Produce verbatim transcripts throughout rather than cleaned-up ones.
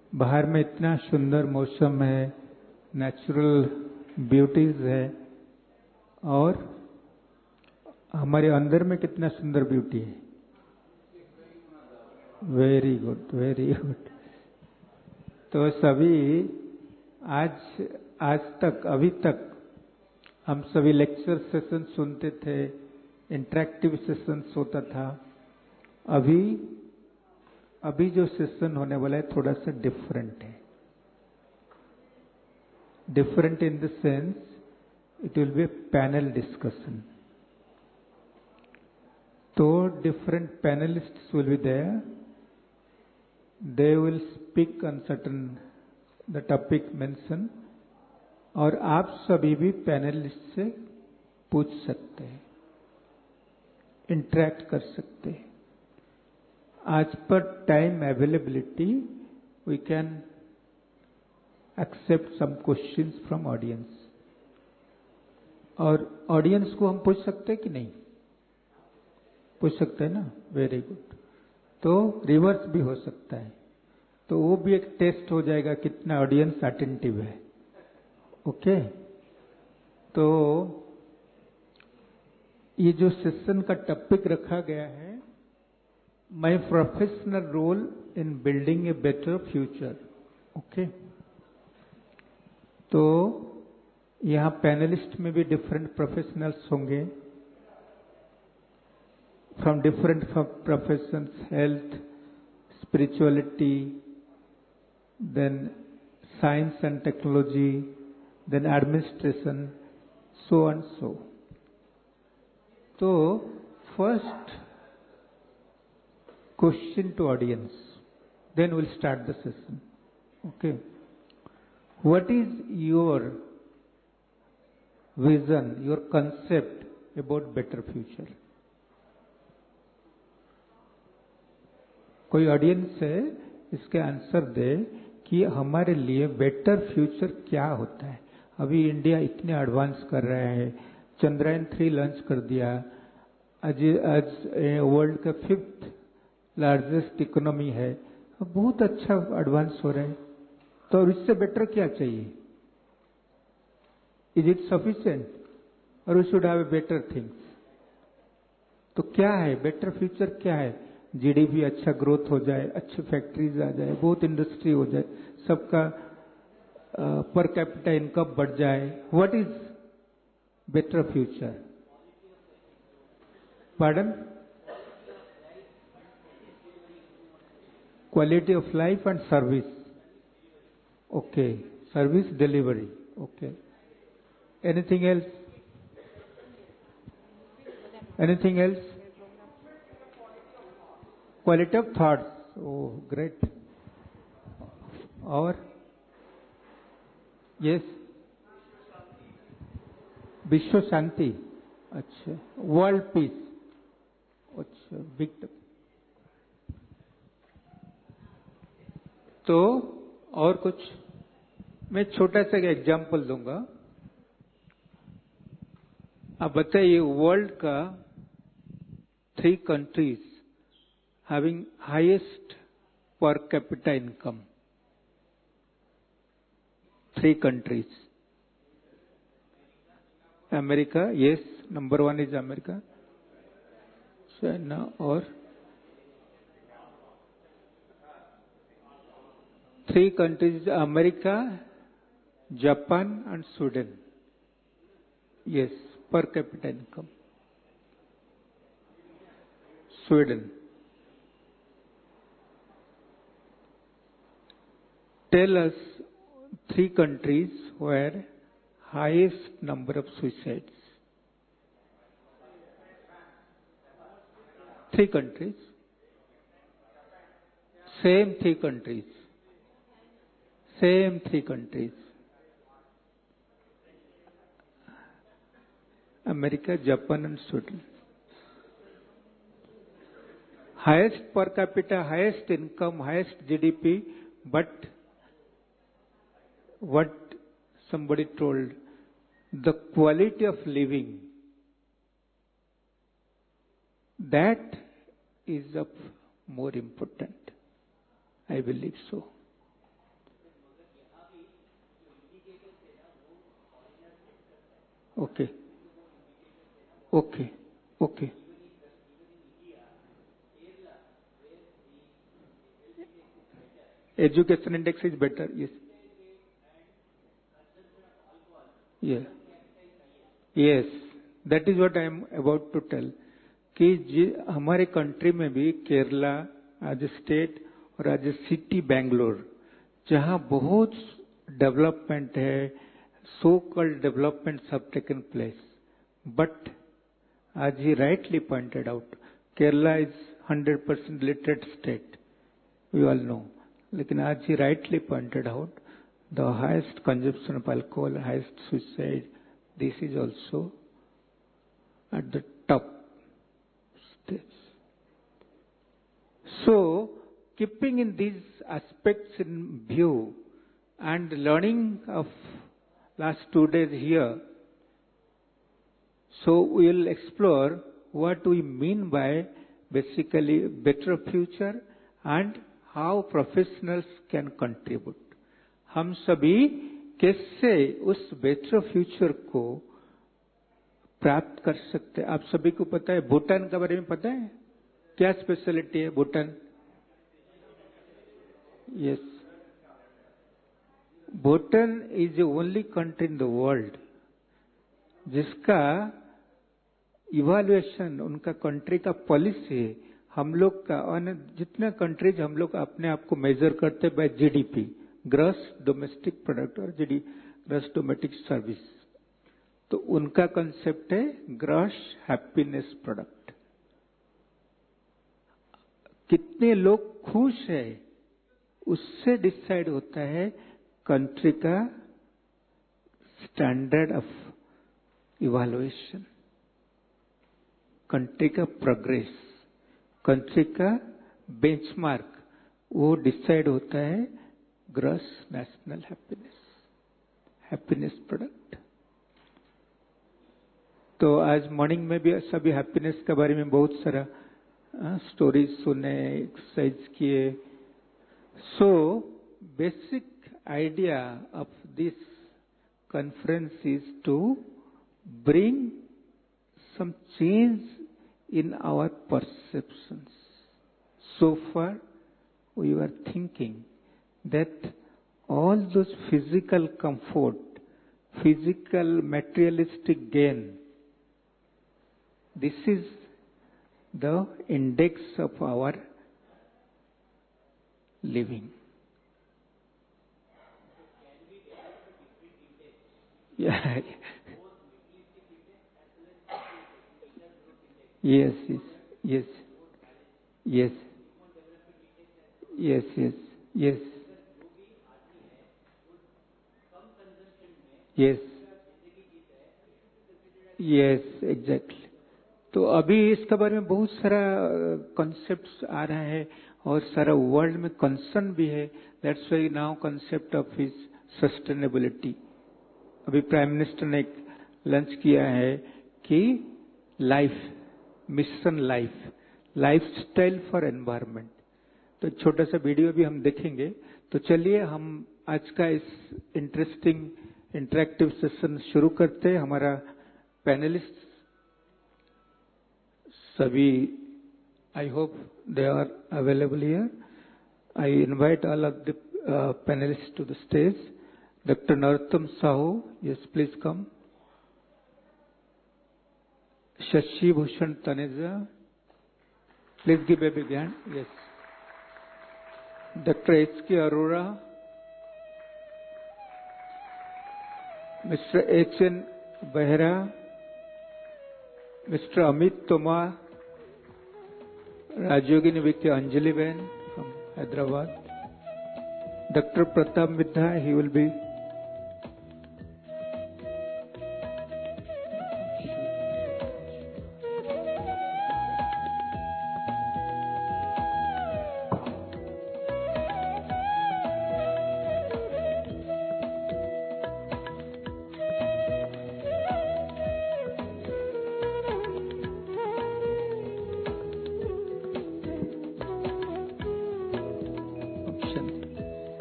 बाहर में इतना सुंदर मौसम है, नेचुरल ब्यूटीज है, और हमारे अंदर में कितना सुंदर ब्यूटी है। Very good, very good. तो सभी आज आज तक अभी तक हम सभी लेक्चर सेशन सुनते थे, इंटरेक्टिव सेशंस होता था। अभी अभी जो सेशन होने वाला है थोड़ा सा डिफरेंट है। Different in the sense it will be panel discussion. तो different panellists will be there, they will speak on certain the topic mention, और आप सभी भी पैनलिस्ट से पूछ सकते हैं, इंटरेक्ट कर सकते हैं। आज पर time availability we can accept some questions from audience. और ऑडियंस को हम पूछ सकते हैं कि नहीं? पूछ सकते हैं ना? Very good. तो रिवर्स भी हो सकता है, तो वो भी एक टेस्ट हो जाएगा कितना ऑडियंस अटेंटिव है। ओके, तो ये जो सेशन का टॉपिक रखा गया है, my professional role in building a better future. Okay, तो यहां पैनलिस्ट में भी डिफरेंट प्रोफेशनल्स होंगे from different professions, health, spirituality, then science and technology, then administration, so and so. So first question to audience, then we'll start the session. Okay, what is your vision, your concept about better future? कोई audience है, इसके answer दे कि हमारे लिए better future क्या होता है। अभी इंडिया इतने एडवांस कर रहा है, चंद्रयान थ्री लॉन्च कर दिया, आज आज वर्ल्ड का फिफ्थ लार्जेस्ट इकोनॉमी है, बहुत अच्छा एडवांस हो रहा है। तो इससे बेटर क्या चाहिए? इज इट सफिशिएंट और we should have better things? तो क्या है बेटर फ्यूचर? क्या है? जीडीपी अच्छा ग्रोथ हो जाए, अच्छी फैक्ट्रीज आ जाए, बहुत इंडस्ट्री हो जाए, सबका पर कैपिटा इनकम बढ़ जाए। What is better future? Pardon? Quality of life and service. Okay, service delivery. Okay, anything else? Anything else? Quality of thoughts. Oh great. और यस, विश्व शांति। अच्छा, वर्ल्ड पीस। अच्छा, बिग। तो और कुछ? मैं छोटा सा एग्जांपल दूंगा। आप बताइए, वर्ल्ड का three countries having highest per capita income. Three countries. America, yes, number one is America, China, और three countries America, Japan and Sweden. Yes, per capita income. Sweden. Tell us three countries where highest number of suicides. Three countries. Same three countries. Same three countries. America, Japan and Sweden. Highest per capita, highest income, highest G D P, but what somebody told, the quality of living, that is of more important. I believe so. Okay. Okay. Okay. Education index is better. Yes. Yeah. Yes. That is what I am about to tell. कि हमारे country में भी Kerala as a state और as a city Bangalore, जहां बहुत development है, so called development have taken place, but as he rightly pointed out, Kerala is one hundred percent literate state, we all know. लेकिन as he rightly pointed out, the highest consumption of alcohol, highest suicide, this is also at the top stage. So, keeping in these aspects in view and learning of last two days here, so we will explore what we mean by basically better future and how professionals can contribute. हम सभी कैसे उस better future को प्राप्त कर सकते हैं। आप सभी को पता है, भूटान के बारे में पता है क्या स्पेशलिटी है Bhutan? Yes, Bhutan is the only country in the world जिसका इवैल्यूएशन, उनका कंट्री का पॉलिसी है, हम लोग का, और जितने कंट्रीज हम लोग अपने आप को मेजर करते हैं by GDP, gross domestic product, और जीडी ग्रॉस डोमेस्टिक सर्विस, तो उनका कंसेप्ट है ग्रॉस हैप्पीनेस प्रोडक्ट। कितने लोग खुश है उससे डिसाइड होता है कंट्री का स्टैंडर्ड ऑफ इवैल्यूएशन, कंट्री का प्रोग्रेस, कंट्री का बेंचमार्क, वो डिसाइड होता है gross national happiness, happiness product. तो आज मॉर्निंग में भी सभी हैप्पीनेस के बारे में बहुत सारा स्टोरीज सुने, एक्सरसाइज किए। So basic idea of this conference is to bring some change in our perceptions. So far, we were thinking that all those physical comfort, physical materialistic gain, this is the index of our living. Yeah. Yes, yes, yes, yes, yes, yes, yes, yes, yes, exactly. तो अभी इसके बारे में बहुत सारा concepts आ रहा है और सारा वर्ल्ड में कंसर्न भी है। That's why now concept of is sustainability. अभी प्राइम मिनिस्टर ने एक लंच किया है कि life mission life, lifestyle for environment. तो छोटा सा वीडियो भी हम देखेंगे। तो चलिए हम आज का इस इंटरेस्टिंग इंटरेक्टिव सेशन शुरू करते हैं। हमारा पैनलिस्ट सभी, I hope they are available here. I invite all of the panelist to the stage. Doctor Narottam Sahu, yes, please come. Shashi Bhushan Taneja, please give a big hand. Yes. Doctor H K Arora, Mister H N Behra, Mister Amit Tomar, Rajyogini Vicky Anjali Ben from Hyderabad, Doctor Pratap Midha, he will be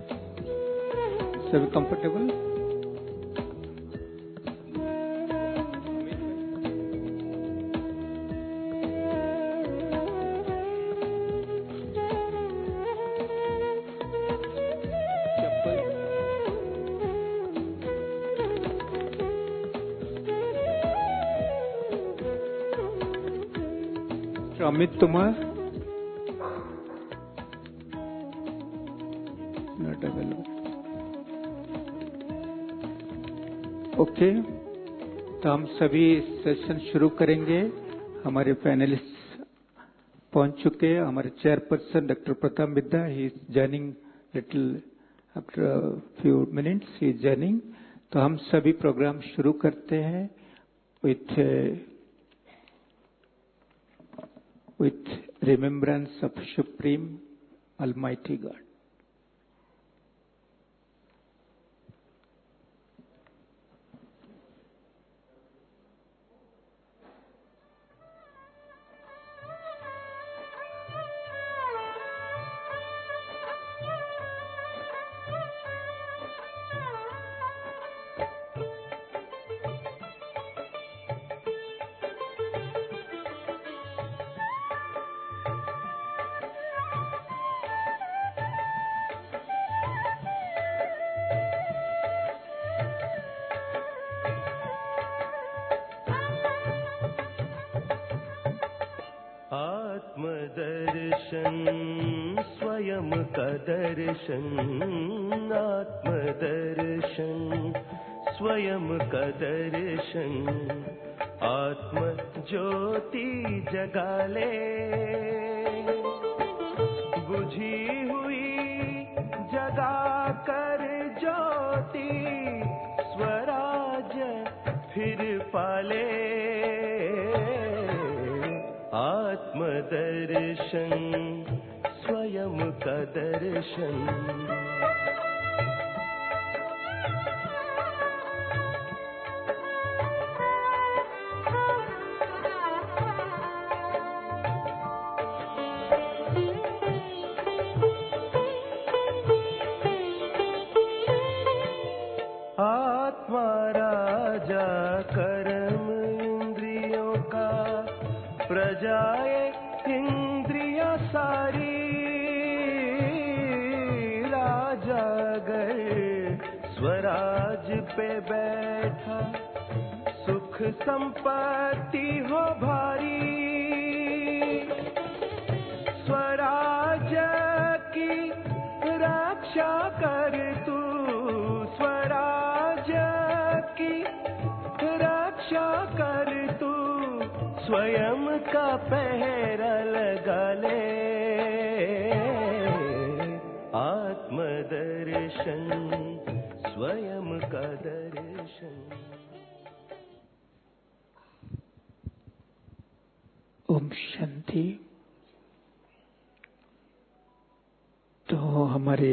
सभी comfortable. Mister Amit Tomar, not available. Okay, तो हम सभी session शुरू करेंगे। हमारे panelist पहुंच चुके हैं। हमारे chairperson doctor Pratap Midha, he is joining little after few minutes, he is joining. तो हम सभी प्रोग्राम शुरू करते हैं with with remembrance of supreme almighty god. आत्मदर्शन स्वयं का दर्शन, आत्मदर्शन स्वयं का दर्शन, आत्म ज्योति जगा ले, बुझी हुई जगा कर ज्योति, स्वराज फिर पाले। आत्मदर्शन स्वयं का दर्शन। आत्मा राजा कर्म इंद्रियों का, प्रजाए इंद्रिया सारी, राजा अगर स्वराज पे बैठा, सुख संपत्ति हो भारी। स्वराज की रक्षा कर तू, स्वराज की रक्षा कर तू, स्वयं का पहरा लगा ले। आत्मदर्शन स्वयं का दर्शन। ओम शांति। तो हमारे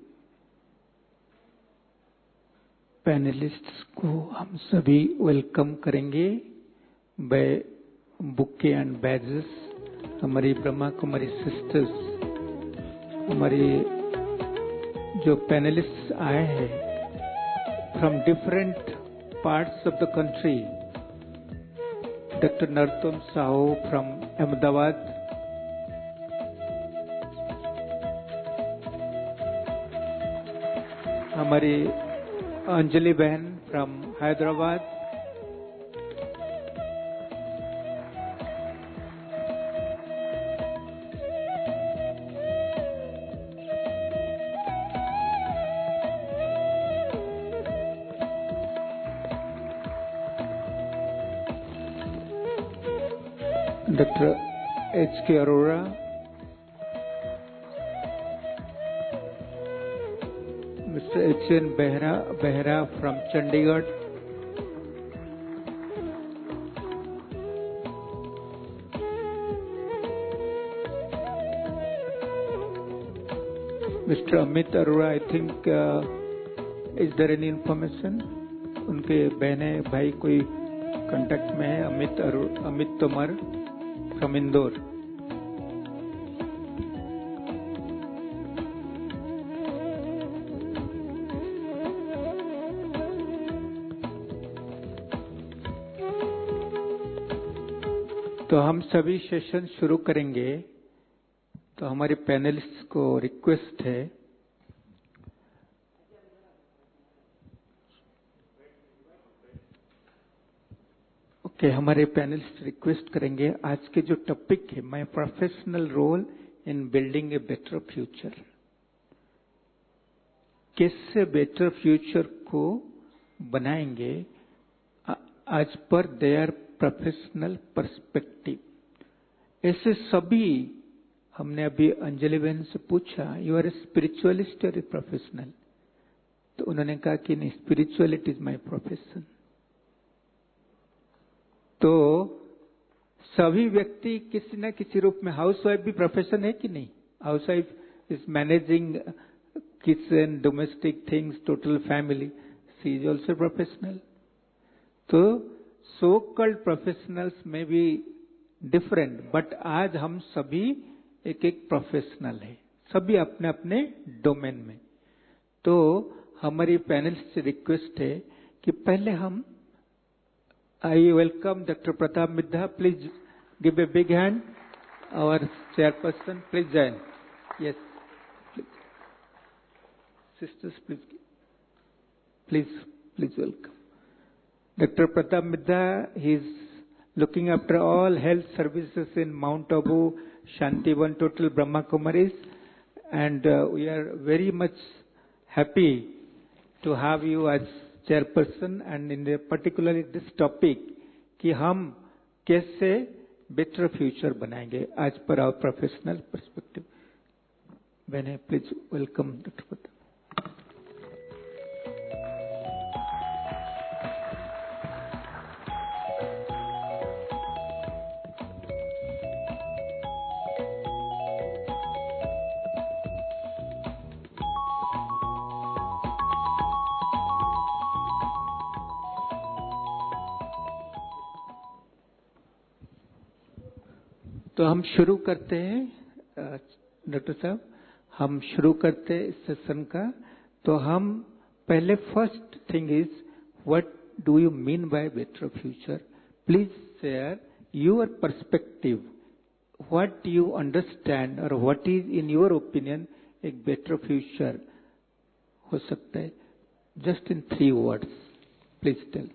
पैनलिस्ट्स को हम सभी वेलकम करेंगे बाय बुके एंड बैजेस। हमारी ब्रह्मा कुमारी सिस्टर्स, हमारी जो पैनलिस्ट्स आए हैं from different parts of the country, doctor Narottam Sahu from Ahmedabad, हमारी अंजलि बहन from Hyderabad, doctor H K Arora, mister H N Behera Behera from Chandigarh, mister Amit Arora, I think is there any information? उनके बहने भाई कोई कांटेक्ट में है? अमित अरोड़ा, अमित तोमर फ्रॉम इंदौर। तो हम सभी सेशन शुरू करेंगे। तो हमारे पैनलिस्ट को रिक्वेस्ट है ओके, हमारे पैनलिस्ट रिक्वेस्ट करेंगे, आज के जो टॉपिक है my professional role in building a better future, कैसे बेटर फ्यूचर को बनाएंगे आज पर देयर प्रोफेशनल पर्सपेक्टिव। ऐसे सभी, हमने अभी अंजलि बहन से पूछा यू आर ए स्पिरिचुअलिस्ट और ए प्रोफेशनल, तो उन्होंने कहा कि नहीं, स्पिरिचुअलिटी इज माय प्रोफेशन। तो सभी व्यक्ति किसी न किसी रूप में, हाउसवाइफ भी प्रोफेशन है कि नहीं? Housewife is managing kitchen, domestic things, total family, she is also professional. तो सो कॉल्ड प्रोफेशनल्स में भी डिफरेंट, बट आज हम सभी एक एक प्रोफेशनल है, सभी अपने अपने डोमेन में। तो हमारी पैनल से रिक्वेस्ट है कि पहले हम, I welcome doctor Pratap Midha, please give a big hand, our chairperson, please join. Yes sisters, please please please welcome Doctor Pratap Midha. He is looking after all health services in Mount Abu, Shantivan, total Brahma Kumaris, and uh, we are very much happy to have you as chairperson, and in the particularly this topic कि हम कैसे better future बनाएंगे as per our professional perspective. Bene, please welcome Doctor Pratap. तो हम शुरू करते हैं doctor साहब, हम शुरू करते हैं इस सेशन का। तो हम पहले first thing is what do you mean by better future? Please share your perspective, what you understand और what is in your opinion एक बेटर फ्यूचर हो सकता है, just in three words, please tell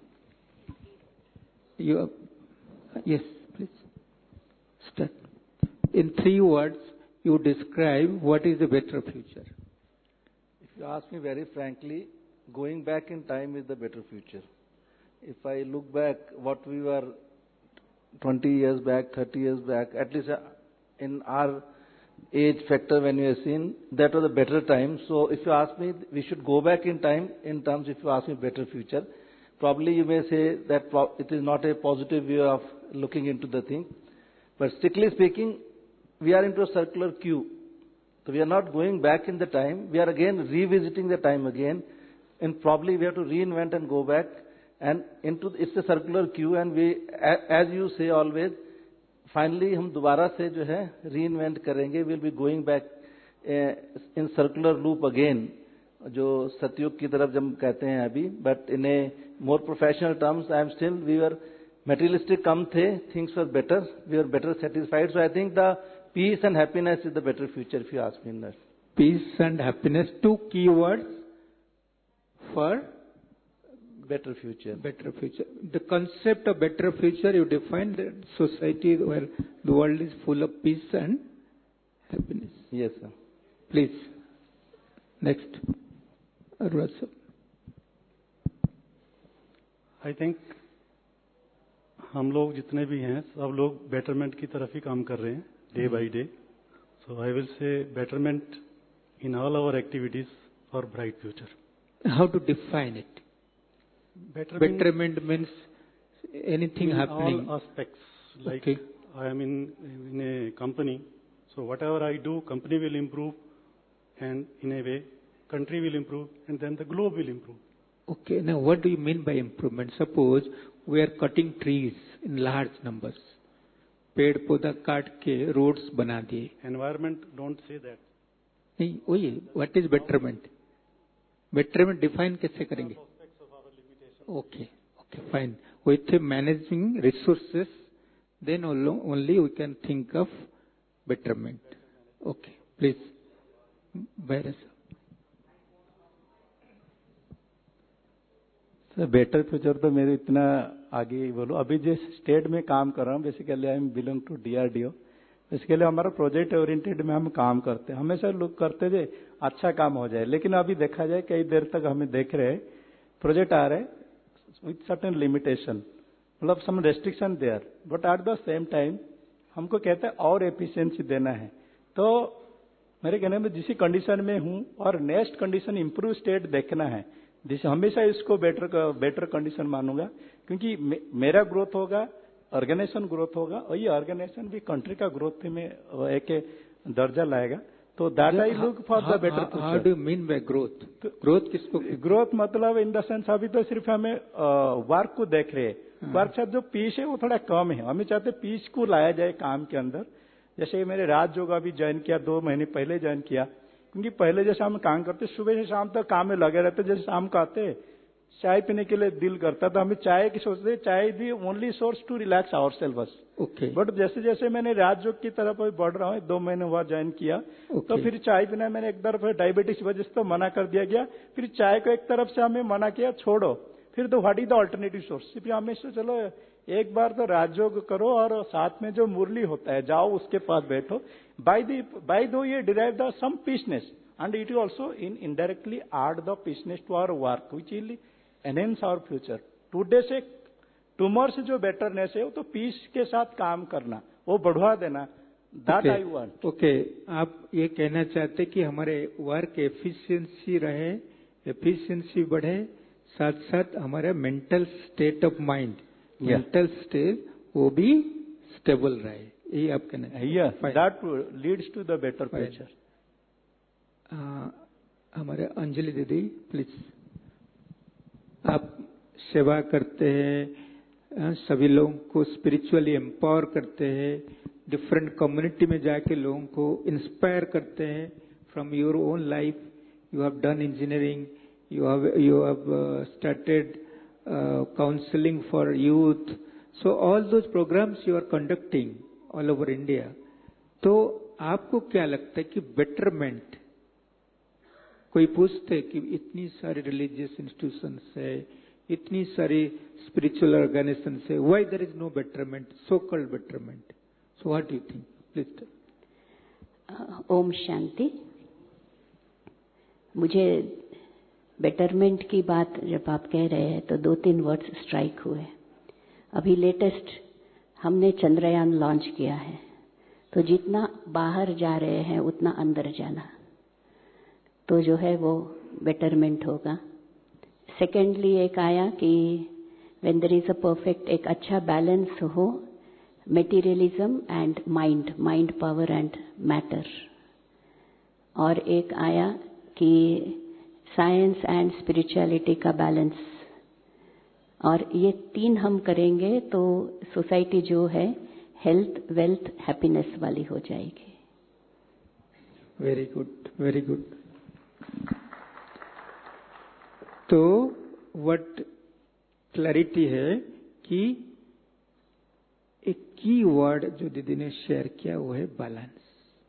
you. Yes please start. In three words, you describe what is a better future. If you ask me very frankly, going back in time is the better future. If I look back what we were twenty years back, thirty years back, at least in our age factor when we are seen, that was a better time. So if you ask me, we should go back in time in terms, if you ask me better future. Probably you may say that it is not a positive view of looking into the thing. But strictly speaking, we are into a circular queue. So we are not going back in the time. We are again revisiting the time again. And probably we have to reinvent and go back. And into it's a circular queue. And we, as you say always, finally हम दोबारा से जो है reinvent करेंगे. We'll be going back uh, in circular loop again. जो सतयुग की तरफ जब कहते हैं अभी. But in a more professional terms, I am still, we were materialistic कम थे, things were better, we were better satisfied. So I think the peace and happiness is the better future, if you ask me. That. Peace and happiness, two keywords for better future. Better future. The concept of better future, you define the society where the world is full of peace and happiness. Yes, sir. Please. Next. Arulaj sir. I think हम लोग जितने भी हैं सब लोग betterment की तरफ ही काम कर रहे हैं day by day. So I will say betterment in all our activities for bright future. How to define it? Betterment means anything happening, all aspects. Like I am in in a company, so whatever I do, company will improve, and in a way country will improve, and then the globe will improve. Okay, now what do you mean by improvement? Suppose we are cutting trees in large numbers. पेड़ पौधा काट के roads बना दिए. Environment don't say that. नहीं, वही what is betterment? Betterment define कैसे करेंगे? Okay, okay, fine. With managing resources, then only we can think of betterment. Okay, please, Virus. Sir better future तो मेरे इतना आगे बोलो, अभी जिस स्टेट में काम कर रहा हूँ, basically I am belong to DRDO. Basically हमारा प्रोजेक्ट ओरिएंटेड में हम काम करते हैं, हमेशा लोग करते थे अच्छा काम हो जाए, लेकिन अभी देखा जाए कई देर तक हमें देख रहे प्रोजेक्ट आ रहे विथ सर्टेन लिमिटेशन, मतलब some restriction there, but at the same time हमको कहते हैं और एफिशिएंसी देना है। तो मेरे कहने में जिस कंडीशन में हूं और नेक्स्ट कंडीशन इंप्रूव स्टेट देखना है, जिसे हमेशा इसको बेटर बेटर कंडीशन मानूंगा, क्योंकि मे, मेरा ग्रोथ होगा, ऑर्गेनाइजेशन ग्रोथ होगा, और ये ऑर्गेनाइजेशन भी कंट्री का ग्रोथ में एक दर्जा लाएगा। तो that I look for the better future. How do mean by growth? Growth किसको? ग्रोथ मतलब इन द सेंस अभी तो सिर्फ हमें वर्क को देख रहे हैं, वर्क साथ जो पीस है वो थोड़ा कम है, हमें चाहते पीस को लाया जाए काम के अंदर। जैसे मेरे राजयोग अभी ज्वाइन किया, दो महीने पहले ज्वाइन किया, क्योंकि पहले जैसे हम काम करते सुबह से शाम तक काम में लगे रहते, जैसे शाम को आते चाय पीने के लिए दिल करता, तो हमें चाय की सोचते चाय the only source to relax our self बस। ओके। बट जैसे जैसे मैंने राजयोग की तरफ बढ़ रहा हूँ, दो महीने हुआ ज्वाइन किया, okay. तो फिर चाय पीना मैंने एक तरफ डायबिटीज की वजह से तो मना कर दिया गया, फिर चाय को एक तरफ से हमें मना किया छोड़ो, फिर तो what is the alternative source. फिर हमेशा चलो एक बार तो राजयोग करो और साथ में जो मुरली होता है जाओ उसके पास बैठो, बाय द बाय दो ये derive the some peaceness and it will also in indirectly add the peaceness to our work which will enhance our future. Today से tomorrow से जो बेटरनेस है वो तो पीस के साथ काम करना, वो बढ़वा देना, that I want. ओके, आप ये कहना चाहते कि हमारे वर्क एफिशिएंसी रहे, एफिशिएंसी बढ़े, साथ साथ हमारा mental state of mind, mental state वो भी स्टेबल रहे, यही आप कहना चाहते हैं? Yeah, that leads to the better future. आ, हमारे अंजलि दीदी प्लीज, आप सेवा करते हैं, सभी लोगों को स्पिरिचुअली एम्पावर करते हैं, डिफरेंट कम्युनिटी में जाके लोगों को इंस्पायर करते हैं from your own life. You have done engineering, you have you have uh, started uh, counseling for youth, so all those programs you are conducting all over India. तो आपको क्या लगता है कि बेटरमेंट, कोई पूछते कि इतनी सारी रिलीजियस इंस्टीट्यूशंस है, इतनी सारी स्पिरिचुअल ऑर्गेनाइजेशन है, why there is no betterment, so called betterment? So what do you think, please. ओम शांति। मुझे बेटरमेंट की बात जब आप कह रहे हैं तो दो तीन वर्ड्स स्ट्राइक हुए। अभी लेटेस्ट हमने चंद्रयान लॉन्च किया है, तो जितना बाहर जा रहे हैं उतना अंदर जाना, तो जो है वो बेटरमेंट होगा। सेकेंडली एक आया कि when there is a perfect, एक अच्छा बैलेंस हो materialism and mind, mind power and matter. और एक आया कि साइंस एंड स्पिरिचुअलिटी का बैलेंस। और ये तीन हम करेंगे तो सोसाइटी जो है हेल्थ, वेल्थ, हैप्पीनेस वाली हो जाएगी। Very good, very good. तो व्हाट क्लैरिटी है कि एक की वर्ड जो दीदी ने शेयर किया वो है बैलेंस।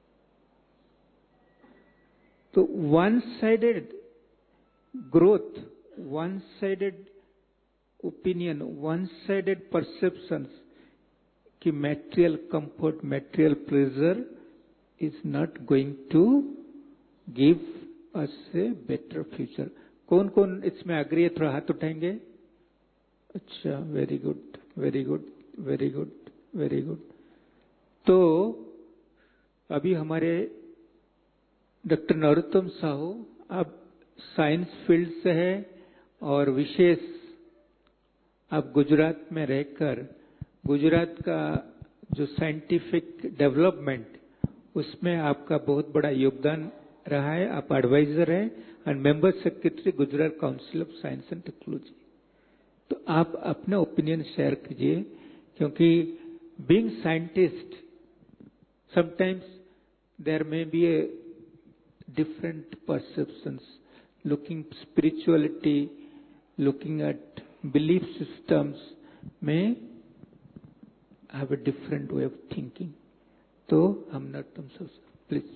तो one sided growth, one sided opinion, one sided perceptions कि material comfort, material pleasure is not going to give us a better future. कौन कौन इसमें अग्री है, थोड़ा हाथ उठाएंगे? अच्छा, very good, very good, very good, very good. तो अभी हमारे डॉक्टर नरोत्तम साहू, आप साइंस फील्ड से है और विशेष आप गुजरात में रहकर गुजरात का जो साइंटिफिक डेवलपमेंट, उसमें आपका बहुत बड़ा योगदान रहा है। आप एडवाइजर हैं and member secretary Gujarat council of science and technology. तो आप अपना ओपिनियन शेयर कीजिए, क्योंकि being scientist sometimes there may be a different perceptions, looking spirituality, looking at belief systems may have a different way of thinking. So I'm not so please.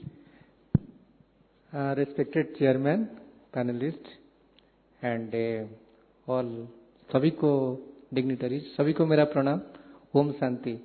Uh, respected chairman, panelists, and uh, all सभी को dignitaries, सभी को मेरा प्रणाम। ओम शांति।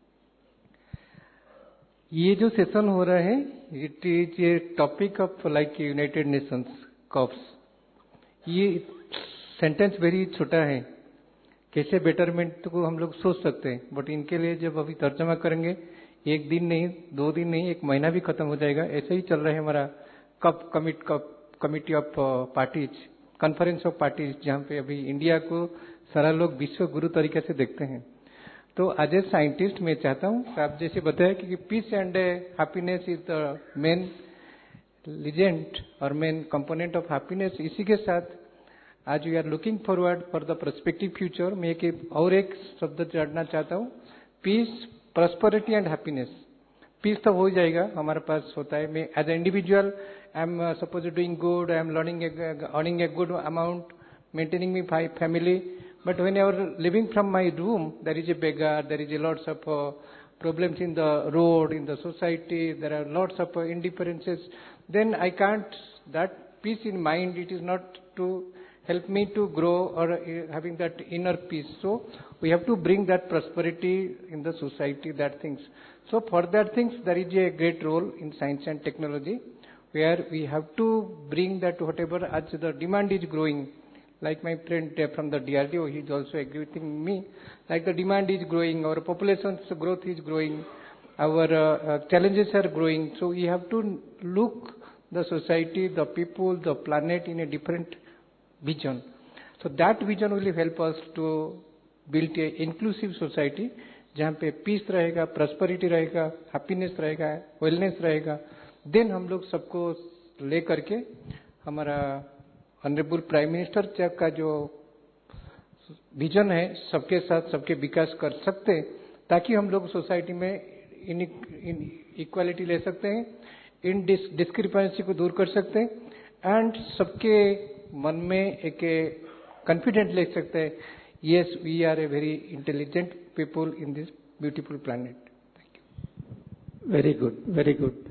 ये जो session हो रहा है, it is a topic of like United Nations COPs. ये सेंटेंस वेरी छोटा है, कैसे बेटरमेंट को हम लोग सोच सकते हैं, बट इनके लिए जब अभी तर्जमा करेंगे, एक दिन नहीं, दो दिन नहीं, एक महीना भी खत्म हो जाएगा। ऐसे ही चल रहा है हमारा COP commit COP committee of parties, conference of parties, जहाँ पे अभी इंडिया को सारा लोग विश्व गुरु तरीके से देखते हैं। तो एज ए साइंटिस्ट मैं चाहता हूँ, आप जैसे बताया कि peace and happiness is the main legend और मेन कंपोनेंट ऑफ हैप्पीनेस। इसी के साथ आज we are looking forward for the perspective future. मैं एक और एक शब्द जोड़ना चाहता हूँ, peace, prosperity and happiness. Peace तो हो ही जाएगा, हमारे पास होता है। मैं as a individual I am suppose doing good, I am learning earning a good amount, maintaining my family, but when you are living from my room, there is a beggar, there is a lots of uh, problems in the road, in the society, there are lots of uh, indifferences, then I can't, that peace in mind, it is not to help me to grow or uh, having that inner peace. So we have to bring that prosperity in the society, that things. So for that things, there is a great role in science and technology, where we have to bring that whatever as the demand is growing. Like my friend from the D R D O, he is also agree with me. Like the demand is growing, our population's growth is growing, our uh, uh, challenges are growing. So we have to look the society, the people, the planet in a different vision. So that vision will help us to build a inclusive society, जहाँ पे piece रहेगा, prosperity रहेगा, happiness रहेगा, wellness रहेगा। Then हम लोग सबको ले करके हमारा ऑनरेबल प्राइम मिनिस्टर का जो विजन है, सबके साथ सबके विकास कर सकते हैं, ताकि हम लोग सोसाइटी में इन इक्वालिटी ले सकते हैं, इन डिस्क्रिपेंसी को दूर कर सकते हैं, एंड सबके मन में एक कॉन्फिडेंट ले सकते हैं, yes we are a very intelligent people in this beautiful planet. Thank you. Very good, very good.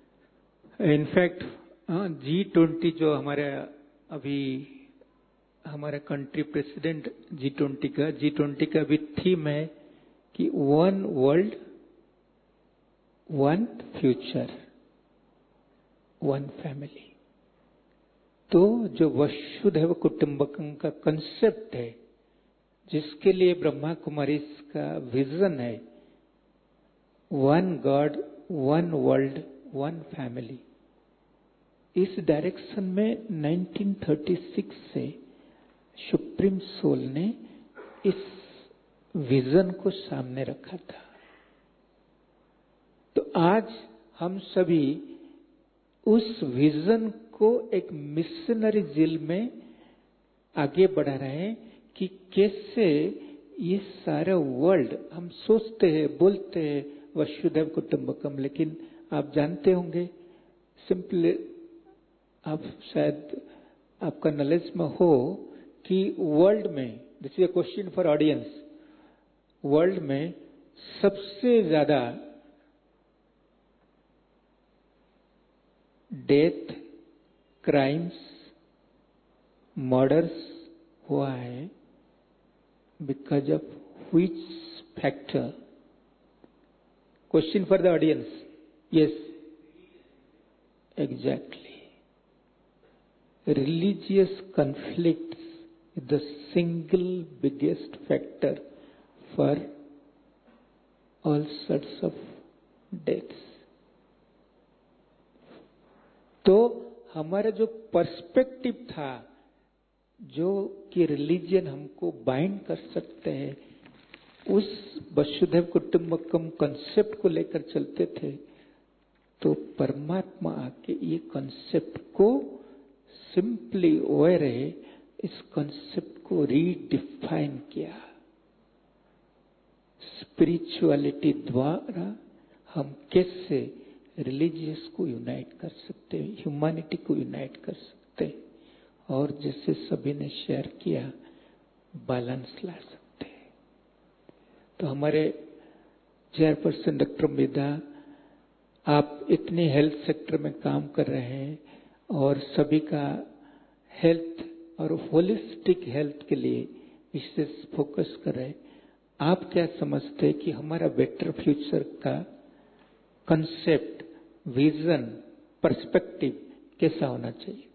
In fact G twenty जो हमारे अभी हमारा कंट्री प्रेसिडेंट जी ट्वेंटी का जी ट्वेंटी का भी थीम है कि one world one future one family. तो जो वसुधैव कुटुंबकम का कंसेप्ट है, जिसके लिए ब्रह्मा कुमारी का विजन है, one god one world one family, इस डायरेक्शन में नाइनटीन थर्टी सिक्स से सुप्रीम सोल ने इस विजन को सामने रखा था। तो आज हम सभी उस विजन को एक मिशनरी जेल में आगे बढ़ा रहे हैं कि कैसे ये सारा वर्ल्ड, हम सोचते हैं, बोलते हैं वसुधैव कुटुंबकम, लेकिन आप जानते होंगे, सिंपली आप शायद आपका नॉलेज में हो कि वर्ल्ड में, this is a question for audience, world में सबसे ज्यादा डेथ, क्राइम्स, मर्डर्स हुआ है because of which factor? Question for the audience. Yes, exactly. Religious conflicts is the single biggest factor for all sorts of deaths. तो हमारा जो perspective था, जो कि रिलीजियन हमको बाइंड कर सकते हैं, उस वसुधैव कुटुंबकम कंसेप्ट को लेकर चलते थे, तो परमात्मा आके ये कंसेप्ट को सिंपली ओए रहे, इस कंसेप्ट को रीडिफाइन किया। स्पिरिचुअलिटी द्वारा हम कैसे रिलीजियस को यूनाइट कर सकते हैं, ह्यूमैनिटी को यूनाइट कर सकते हैं, और जैसे सभी ने शेयर किया, बैलेंस ला सकते हैं। तो हमारे चेयरपर्सन डॉक्टर मेधा, आप इतने हेल्थ सेक्टर में काम कर रहे हैं और सभी का हेल्थ और होलिस्टिक हेल्थ के लिए इससे फोकस कर रहे हैं। आप क्या समझते हैं कि हमारा बेटर फ्यूचर का कंसेप्ट, विजन, पर्सपेक्टिव कैसा होना चाहिए?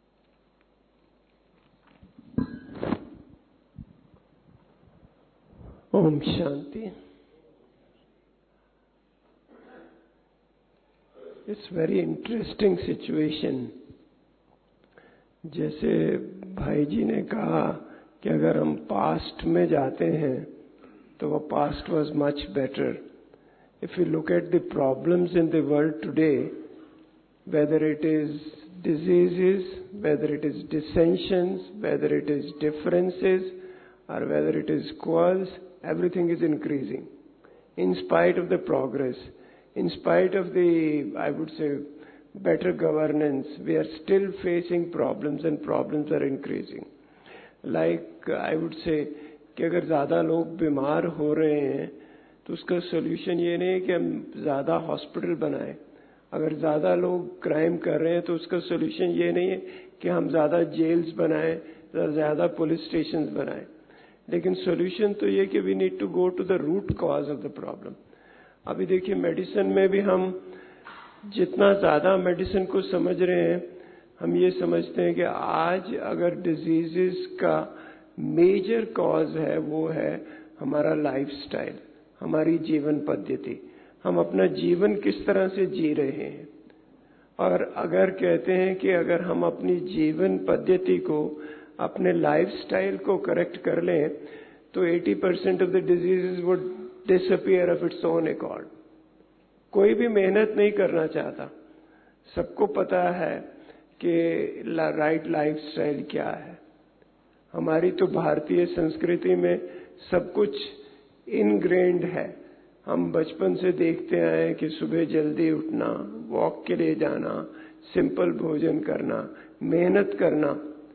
ओम शांति। It's very interesting situation. जैसे भाई जी ने कहा कि अगर हम पास्ट में जाते हैं तो वो past was much better. If you look at the problems in the world today, whether it is diseases, whether it is dissensions, whether it is differences, or whether it is quarrels, everything is increasing. In spite of the progress, in spite of the, I would say, better governance, we are still facing problems and problems are increasing. Like I would say कि अगर ज्यादा लोग बीमार हो रहे हैं तो उसका सोल्यूशन ये नहीं है कि हम ज्यादा हॉस्पिटल बनाएं। अगर ज्यादा लोग क्राइम कर रहे हैं तो उसका सोल्यूशन ये नहीं है कि हम ज्यादा जेल्स बनाएं, ज्यादा पुलिस स्टेशंस बनाएं। लेकिन सोल्यूशन तो ये कि we need to go to the root cause of the problem. अभी देखिए मेडिसिन में भी हम जितना ज्यादा मेडिसिन को समझ रहे हैं, हम ये समझते हैं कि आज अगर डिजीजेस का मेजर कॉज है वो है हमारा लाइफस्टाइल, हमारी जीवन पद्धति, हम अपना जीवन किस तरह से जी रहे हैं। और अगर कहते हैं कि अगर हम अपनी जीवन पद्धति को, अपने लाइफस्टाइल को करेक्ट कर लें तो अस्सी percent of the diseases would disappear of its own accord. कोई भी मेहनत नहीं करना चाहता, सबको पता है कि राइट लाइफस्टाइल क्या है। हमारी तो भारतीय संस्कृति में सब कुछ इनग्रेन्ड है। हम बचपन से देखते आए कि सुबह जल्दी उठना, वॉक के लिए जाना, सिंपल भोजन करना, मेहनत करना,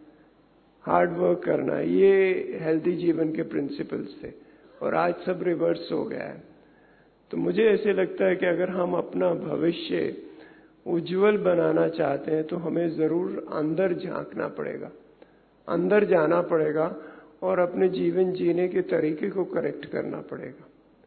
हार्ड वर्क करना, ये हेल्दी जीवन के प्रिंसिपल्स थे। और आज सब रिवर्स हो गया है। तो मुझे ऐसे लगता है कि अगर हम अपना भविष्य उज्जवल बनाना चाहते हैं तो हमें जरूर अंदर झांकना पड़ेगा, अंदर जाना पड़ेगा और अपने जीवन जीने के तरीके को करेक्ट करना पड़ेगा।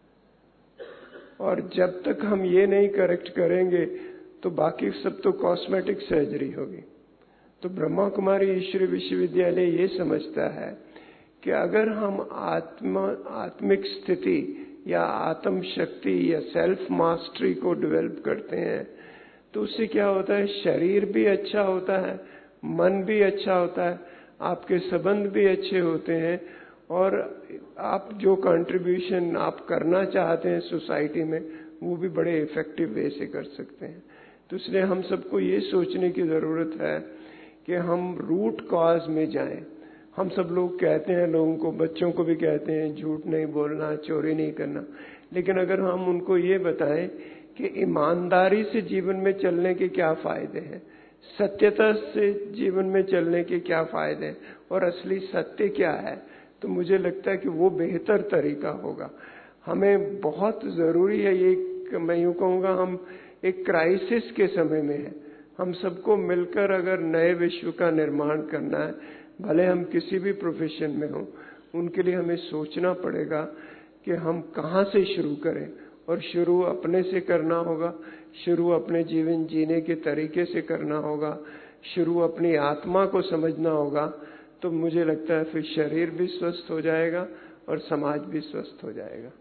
और जब तक हम ये नहीं करेक्ट करेंगे तो बाकी सब तो कॉस्मेटिक सर्जरी होगी। तो ब्रह्मा कुमारी ईश्वरी विश्वविद्यालय ये समझता है कि अगर हम आत्मा आत्मिक स्थिति या आत्म शक्ति या सेल्फ मास्टरी को डेवलप करते हैं तो उससे क्या होता है, शरीर भी अच्छा होता है, मन भी अच्छा होता है, आपके संबंध भी अच्छे होते हैं और आप जो कंट्रीब्यूशन आप करना चाहते हैं सोसाइटी में वो भी बड़े इफेक्टिव वे से कर सकते हैं। तो इसलिए हम सबको ये सोचने की जरूरत है कि हम रूट कॉज में जाएं। हम सब लोग कहते हैं, लोगों को, बच्चों को भी कहते हैं झूठ नहीं बोलना, चोरी नहीं करना, लेकिन अगर हम उनको ये बताएं कि ईमानदारी से जीवन में चलने के क्या फायदे हैं, सत्यता से जीवन में चलने के क्या फायदे हैं और असली सत्य क्या है, तो मुझे लगता है कि वो बेहतर तरीका होगा। हमें बहुत जरूरी है ये, मैं यूं कहूंगा हम एक क्राइसिस के समय में है। हम सबको मिलकर अगर नए विश्व का निर्माण करना है, भले हम किसी भी प्रोफेशन में हों, उनके लिए हमें सोचना पड़ेगा कि हम कहाँ से शुरू करें। और शुरू अपने से करना होगा, शुरू अपने जीवन जीने के तरीके से करना होगा, शुरू अपनी आत्मा को समझना होगा। तो मुझे लगता है फिर शरीर भी स्वस्थ हो जाएगा और समाज भी स्वस्थ हो जाएगा।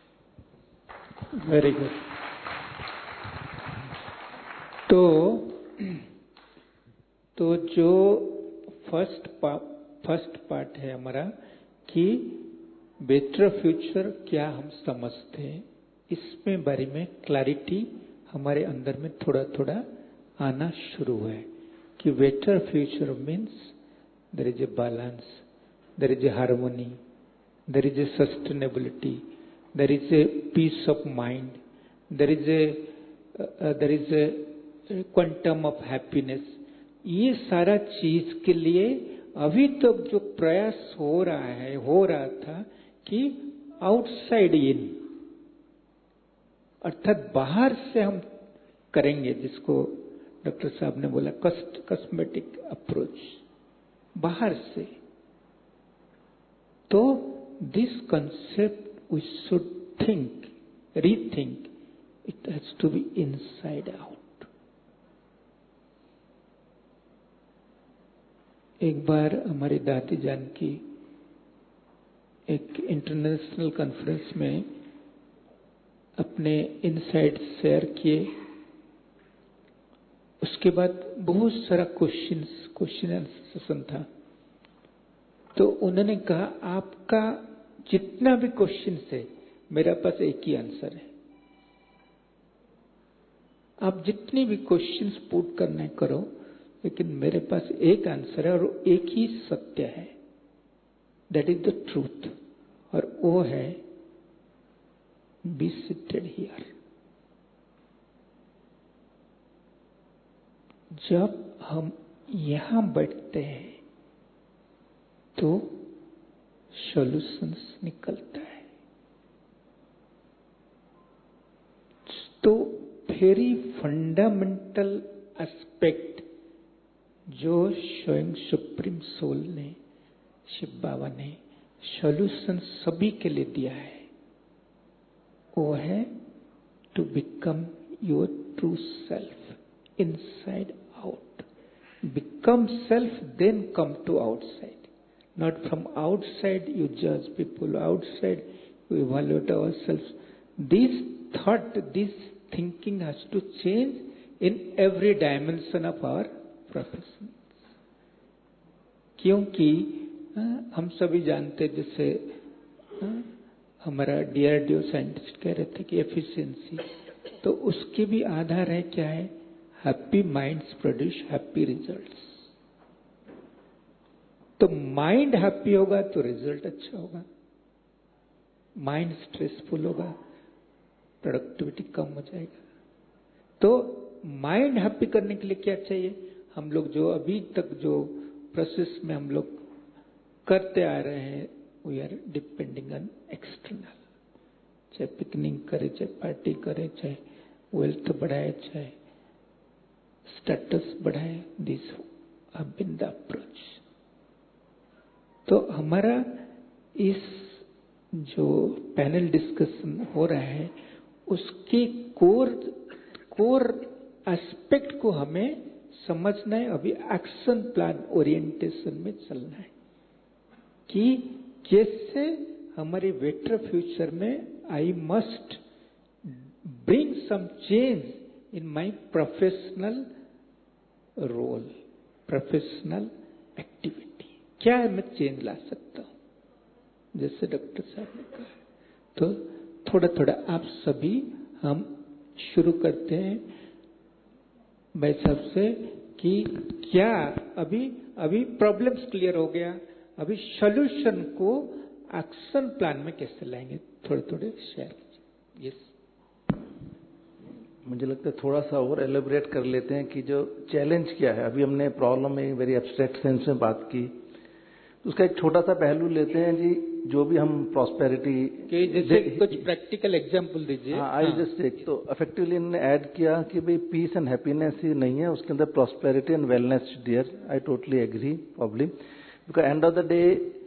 Very good. तो तो जो फर्स्ट पा, फर्स्ट पार्ट है हमारा कि बेटर फ्यूचर क्या हम समझते हैं, इसमें बारे में क्लैरिटी हमारे अंदर में थोड़ा थोड़ा आना शुरू है कि better future means there is a balance, there is a harmony, there is a sustainability, there is a peace of mind, there is a there is a quantum of happiness. ये सारा चीज के लिए अभी तक तो जो प्रयास हो रहा है, हो रहा था कि आउटसाइड इन, अर्थात बाहर से हम करेंगे, जिसको डॉक्टर साहब ने बोला कॉस्मेटिक अप्रोच, बाहर से। तो this concept we should think, rethink, it has to be inside out. एक बार हमारी दादी जान की एक इंटरनेशनल कॉन्फ्रेंस में अपने इनसाइट शेयर किए। उसके बाद बहुत सारा क्वेश्चंस क्वेश्चन आंसर सेशन था। तो उन्होंने कहा, आपका जितना भी क्वेश्चन है मेरे पास एक ही आंसर है। आप जितनी भी क्वेश्चंस पुट करने करो, लेकिन मेरे पास एक आंसर है और एक ही सत्य है। That is the truth. और वो है बी सीटेड हियर। जब हम यहां बैठते हैं तो सॉल्यूशंस निकलता है। तो वेरी फंडामेंटल एस्पेक्ट जो स्वयं सुप्रीम सोल ने, शिव बाबा ने सॉल्यूशन सभी के लिए दिया है, वो है to become your true self inside out. Become self, then come to outside. Not from outside you judge people, outside you evaluate ourselves. This thought, this thinking has to change in every dimension of our profession. क्योंकि हम सभी जानते, जैसे हमारा DRDO scientist कह रहे थे कि एफिशिएंसी, तो उसके भी आधार है क्या है? Happy minds produce happy results. तो माइंड हैप्पी होगा तो रिजल्ट अच्छा होगा। माइंड स्ट्रेसफुल होगा, प्रोडक्टिविटी कम हो जाएगा। तो माइंड हैप्पी करने के लिए क्या चाहिए? हम लोग जो अभी तक जो प्रोसेस में हम लोग करते आ रहे हैं, we are depending on external. चाहे पिकनिक करे, चाहे पार्टी करे, चाहे वेल्थ बढ़ाए, चाहे स्टेटस बढ़ाए, this have been the approach. तो हमारा इस जो पैनल डिस्कशन हो रहा है, उसके कोर कोर एस्पेक्ट को हमें समझना है। अभी एक्शन प्लान ओरिएंटेशन में चलना है कि कैसे हमारे बेटर फ्यूचर में I must bring some change in my professional role, professional activity. क्या है, मैं चेंज ला सकता हूं, जैसे डॉक्टर साहब ने कहा। तो थोड़ा थोड़ा आप सभी हम शुरू करते हैं भाई साहब से कि क्या अभी अभी प्रॉब्लम्स क्लियर हो गया, अभी सॉल्यूशन को एक्शन प्लान में कैसे लाएंगे, थोड़े थोड़े शेयर कीजिए। यस, मुझे लगता है थोड़ा सा और एलेबरेट कर लेते हैं कि जो चैलेंज क्या है। अभी हमने प्रॉब्लम में वेरी एब्स्ट्रैक्ट सेंस में बात की, तो उसका एक छोटा सा पहलू लेते हैं जी। जो भी हम प्रॉस्पेरिटी के जैसे कुछ प्रैक्टिकल एग्जांपल दीजिए। आई जस्ट टेक, तो इफेक्टिवली इन्होंने ऐड किया कि भाई पीस एंड हैप्पीनेस ही नहीं है, उसके अंदर prosperity and wellness dear. I totally agree probably, because end of the day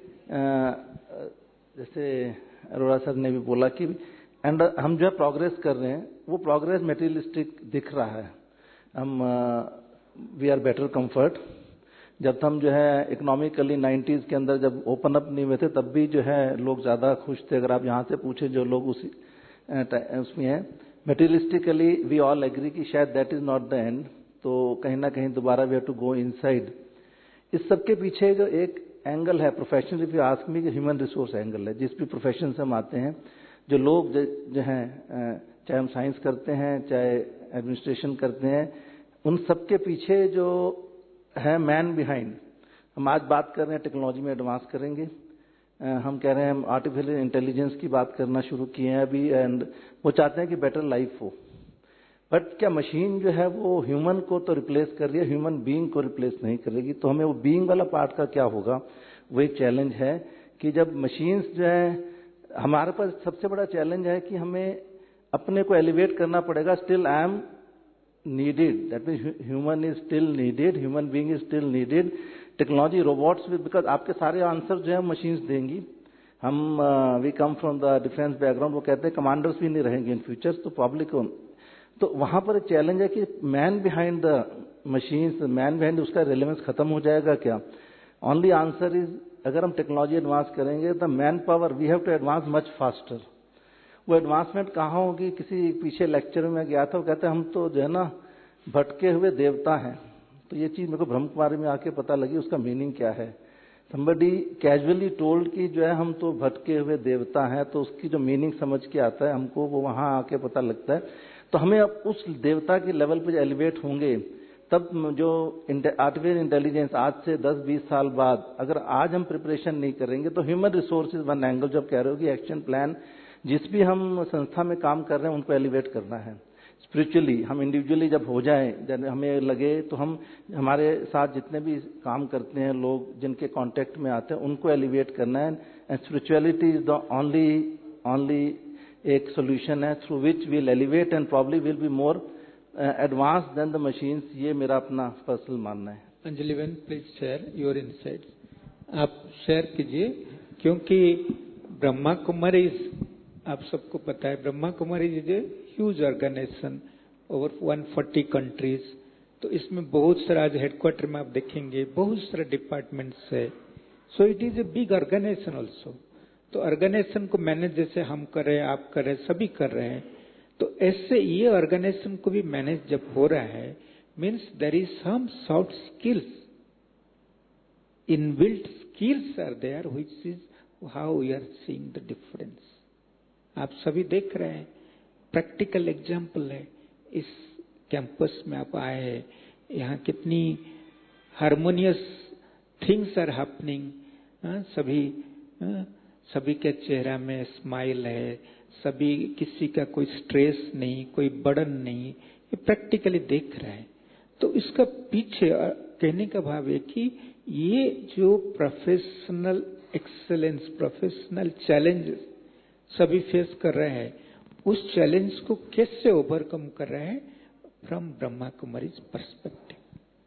जैसे अरोड़ा सर ने भी बोला कि एंड हम जो है प्रोग्रेस कर रहे हैं, वो प्रोग्रेस मेटीरियलिस्टिक दिख रहा है। हम वी आर बेटर कंफर्ट। जब हम जो है इकोनॉमिकली नाइन्टीज के अंदर जब ओपन अप नहीं हुए थे, तब भी जो है लोग ज्यादा खुश थे। अगर आप यहाँ से पूछे जो लोग उसी उसमें हैं, मेटीरियलिस्टिकली वी ऑल एग्री कि शायद that is not the end. तो कहीं ना कहीं दोबारा we have to go inside. इस सब के पीछे जो एक एंगल है professional, if you ask me, human resource angle है। जिस भी प्रोफेशन से हम आते हैं, जो लोग जो हैं, चाहे हम साइंस करते हैं, चाहे एडमिनिस्ट्रेशन करते हैं, उन सब के पीछे जो है मैन बिहाइंड। हम आज बात कर रहे हैं टेक्नोलॉजी में एडवांस करेंगे, हम कह रहे हैं हम आर्टिफिशियल इंटेलिजेंस की बात करना शुरू किए हैं अभी, एंड वो चाहते हैं कि बेटर लाइफ हो। बट क्या मशीन जो है वो ह्यूमन को तो रिप्लेस कर रही है, ह्यूमन बीइंग को रिप्लेस नहीं करेगी। तो हमें वो बीइंग वाला पार्ट का क्या होगा, वो एक चैलेंज है कि जब मशीन्स जो है, हमारे पास सबसे बड़ा चैलेंज है कि हमें अपने को एलिवेट करना पड़ेगा। Still I am needed, that means human is still needed, human being is still needed. Technology robots भी, बिकॉज आपके सारे आंसर जो है मशीन्स देंगी, हम we come from the defence background, वो कहते हैं कमांडर्स भी नहीं रहेंगे इन फ्यूचर, तो पब्लिक कौन? तो वहां पर एक चैलेंज है कि man behind the machines, man behind, उसका रेलेवेंस खत्म हो जाएगा क्या? ओनली आंसर इज, अगर हम टेक्नोलॉजी एडवांस करेंगे the man power we have to advance much faster. वो एडवांसमेंट कहाँ होगी? किसी पीछे लेक्चर में गया था, वो कहते हैं हम तो जो है ना भटके हुए देवता हैं। तो ये चीज मेरे को ब्रह्म कुमारी में आके पता लगी, उसका मीनिंग क्या है। somebody कैजुअली टोल्ड कि जो है हम तो भटके हुए देवता हैं, तो उसकी जो मीनिंग समझ के आता है हमको, वो वहां आके पता लगता है। तो हमें अब उस देवता के लेवल पे एलिवेट होंगे, तब जो आर्टिफिशियल इंटेलिजेंस आज से दस बीस साल बाद, अगर आज हम प्रिपरेशन नहीं करेंगे तो ह्यूमन रिसोर्सेज वन एंगल, जब कह रहे हो कि एक्शन प्लान, जिस भी हम संस्था में काम कर रहे हैं उनको एलिवेट करना है। स्पिरिचुअली हम इंडिविजुअली जब हो जाएं, जब हमें लगे, तो हम हमारे साथ जितने भी काम करते हैं लोग, जिनके कांटेक्ट में आते हैं, उनको एलिवेट करना है। And spirituality is the only only एक सोल्यूशन है through which will elevate and probably will be more advance than the machines. ये मेरा अपना पर्सनल मानना है। अंजलि बहन, प्लीज शेयर योर इनसाइट्स, आप शेयर कीजिए, क्योंकि ब्रह्मा कुमारी, आप सबको पता है Brahma Kumari is a huge organisation over one forty countries. तो इसमें बहुत सारा, आज हेडक्वार्टर में आप देखेंगे बहुत सारे डिपार्टमेंट्स है। So it is a big organisation also. तो ऑर्गेनाइजेशन को मैनेज जैसे हम कर रहे हैं, आप कर रहे हैं, सभी कर रहे हैं, तो ऐसे ये ऑर्गेनाइजेशन को भी मैनेज जब हो रहा है, means there is some soft skills, inbuilt skills are there, which is how we are seeing the difference. आप सभी देख रहे हैं, प्रैक्टिकल एग्जाम्पल है। इस कैंपस में आप आए हैं, यहाँ कितनी हार्मोनियस थिंग्स आर हैपनिंग। सभी आ, सभी के चेहरा में स्माइल है, सभी, किसी का कोई स्ट्रेस नहीं, कोई बर्डन नहीं, ये प्रैक्टिकली देख रहे हैं। तो इसका पीछे कहने का भाव है कि ये जो प्रोफेशनल एक्सेलेंस, प्रोफेशनल चैलेंजेस सभी फेस कर रहे हैं, उस चैलेंज को कैसे ओवरकम कर रहे हैं फ्रॉम ब्रह्मा कुमारीज पर्सपेक्टिव।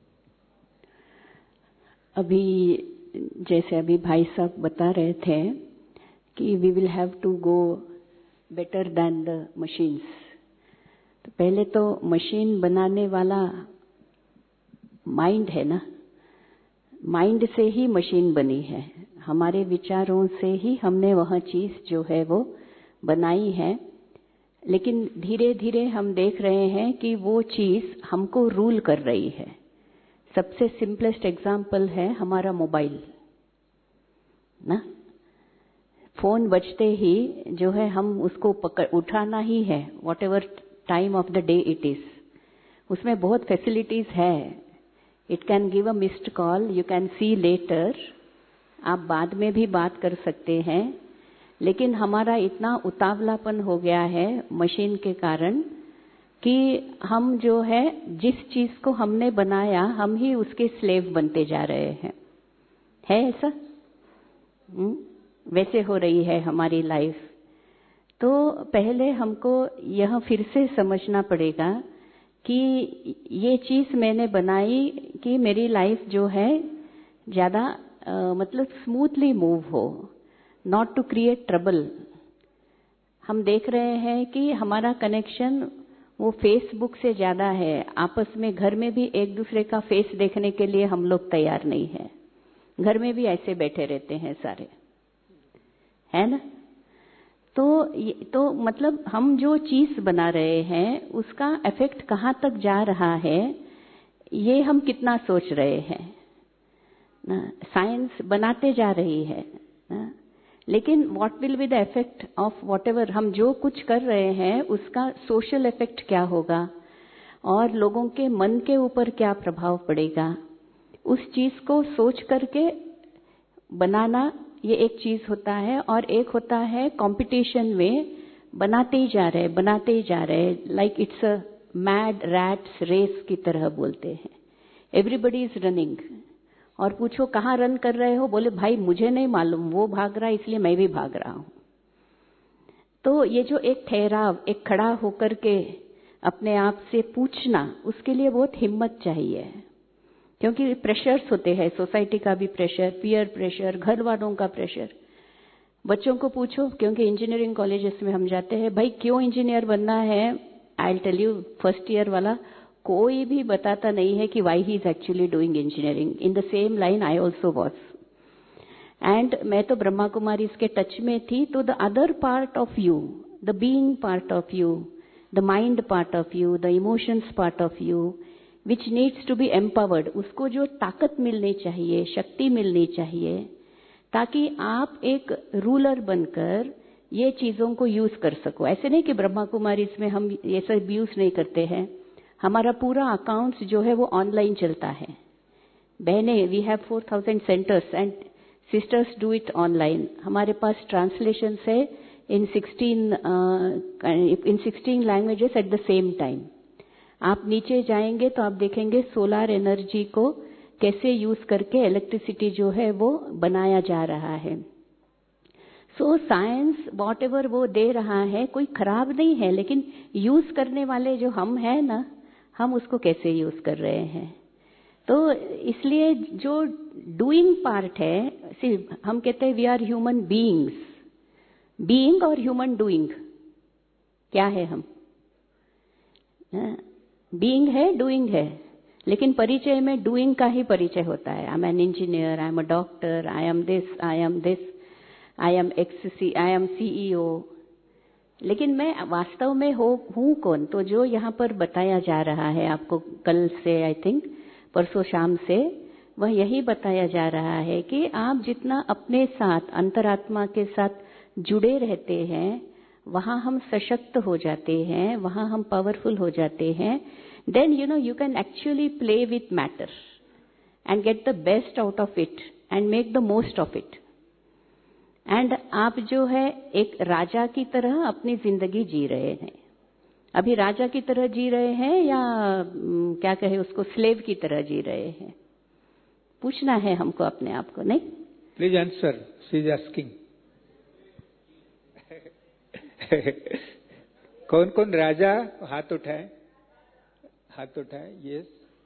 अभी जैसे अभी भाई साहब बता रहे थे कि we will have to go better than the machines. तो पहले तो मशीन बनाने वाला माइंड है ना, माइंड से ही मशीन बनी है, हमारे विचारों से ही हमने वह चीज जो है वो बनाई है। लेकिन धीरे धीरे हम देख रहे हैं कि वो चीज हमको रूल कर रही है। सबसे सिंपलेस्ट एग्जाम्पल है हमारा मोबाइल ना। फोन बजते ही जो है हम उसको पकड़ उठाना ही है, whatever time of the day it is. उसमें बहुत फैसिलिटीज है। It can give a missed call, you can see later, आप बाद में भी बात कर सकते हैं। लेकिन हमारा इतना उतावलापन हो गया है मशीन के कारण कि हम जो है जिस चीज को हमने बनाया, हम ही उसके स्लेव बनते जा रहे हैं। है ऐसा? हुँ? वैसे हो रही है हमारी लाइफ। तो पहले हमको यह फिर से समझना पड़ेगा कि ये चीज मैंने बनाई कि मेरी लाइफ जो है ज्यादा मतलब स्मूथली मूव हो, नॉट टू क्रिएट ट्रबल। हम देख रहे हैं कि हमारा कनेक्शन वो फेसबुक से ज्यादा है। आपस में घर में भी एक दूसरे का फेस देखने के लिए हम लोग तैयार नहीं है। घर में भी ऐसे बैठे रहते हैं सारे, है ना। तो तो मतलब हम जो चीज बना रहे हैं उसका इफेक्ट कहाँ तक जा रहा है, ये हम कितना सोच रहे हैं ना। साइंस बनाते जा रही है ना, लेकिन what will be the effect of whatever हम जो कुछ कर रहे हैं, उसका सोशल इफेक्ट क्या होगा और लोगों के मन के ऊपर क्या प्रभाव पड़ेगा, उस चीज को सोच करके बनाना ये एक चीज होता है। और एक होता है कंपटीशन में बनाते ही जा रहे बनाते ही जा रहे like it's a mad rats race की तरह बोलते हैं। Everybody is running. और पूछो कहाँ रन कर रहे हो, बोले भाई मुझे नहीं मालूम, वो भाग रहा है इसलिए मैं भी भाग रहा हूं। तो ये जो एक ठहराव, एक खड़ा होकर के अपने आप से पूछना, उसके लिए बहुत हिम्मत चाहिए। क्योंकि प्रेशर्स होते हैं, सोसाइटी का भी प्रेशर, पीयर प्रेशर, घर वालों का प्रेशर। बच्चों को पूछो, क्योंकि इंजीनियरिंग कॉलेजेस में हम जाते हैं, भाई क्यों इंजीनियर बनना है, I will tell you, first year वाला कोई भी बताता नहीं है कि why he is actually doing engineering. In the same line I also was. And मैं तो ब्रह्मा कुमारी इसके टच में थी. तो the other part of you, the being part of you, the mind part of you, the emotions part of you, which needs to be empowered, उसको जो ताकत मिलनी चाहिए, शक्ति मिलनी चाहिए, ताकि आप एक रूलर बनकर ये चीजों को यूज कर सको. ऐसे नहीं कि ब्रह्मा कुमारी इसमें हम ये सब यूज नहीं करते हैं. हमारा पूरा अकाउंट्स जो है वो ऑनलाइन चलता है. बहने, we have four thousand centres and sisters do it online. हमारे पास ट्रांसलेशन है in sixteen in sixteen languages at the same time. आप नीचे जाएंगे तो आप देखेंगे सोलार एनर्जी को कैसे यूज करके इलेक्ट्रिसिटी जो है वो बनाया जा रहा है. सो साइंस वॉट एवर वो दे रहा है कोई खराब नहीं है, लेकिन यूज करने वाले जो हम हैं ना, हम उसको कैसे यूज कर रहे हैं. तो इसलिए जो डूइंग पार्ट है, सिर्फ हम कहते हैं we are human beings. Being और ह्यूमन डूइंग क्या है? हम बीइंग है, डूइंग है, लेकिन परिचय में डूइंग का ही परिचय होता है. I am an engineer, I am a doctor, I am this, I am this, I am X, I am CEO. लेकिन मैं वास्तव में हो हूं कौन? तो जो यहाँ पर बताया जा रहा है आपको कल से, आई थिंक परसों शाम से, वह यही बताया जा रहा है कि आप जितना अपने साथ, अंतरात्मा के साथ जुड़े रहते हैं, वहां हम सशक्त हो जाते हैं, वहां हम पावरफुल हो जाते हैं. Then you know you can actually play with matter and get the best out of it and make the most of it. And आप जो है एक राजा की तरह अपनी जिंदगी जी रहे हैं. अभी राजा की तरह जी रहे हैं या क्या कहे उसको, स्लेव की तरह जी रहे हैं? पूछना है हमको अपने आप को, नहीं? Please answer, she is asking. कौन कौन राजा? हाथ उठाए, हाथ उठाए. यस.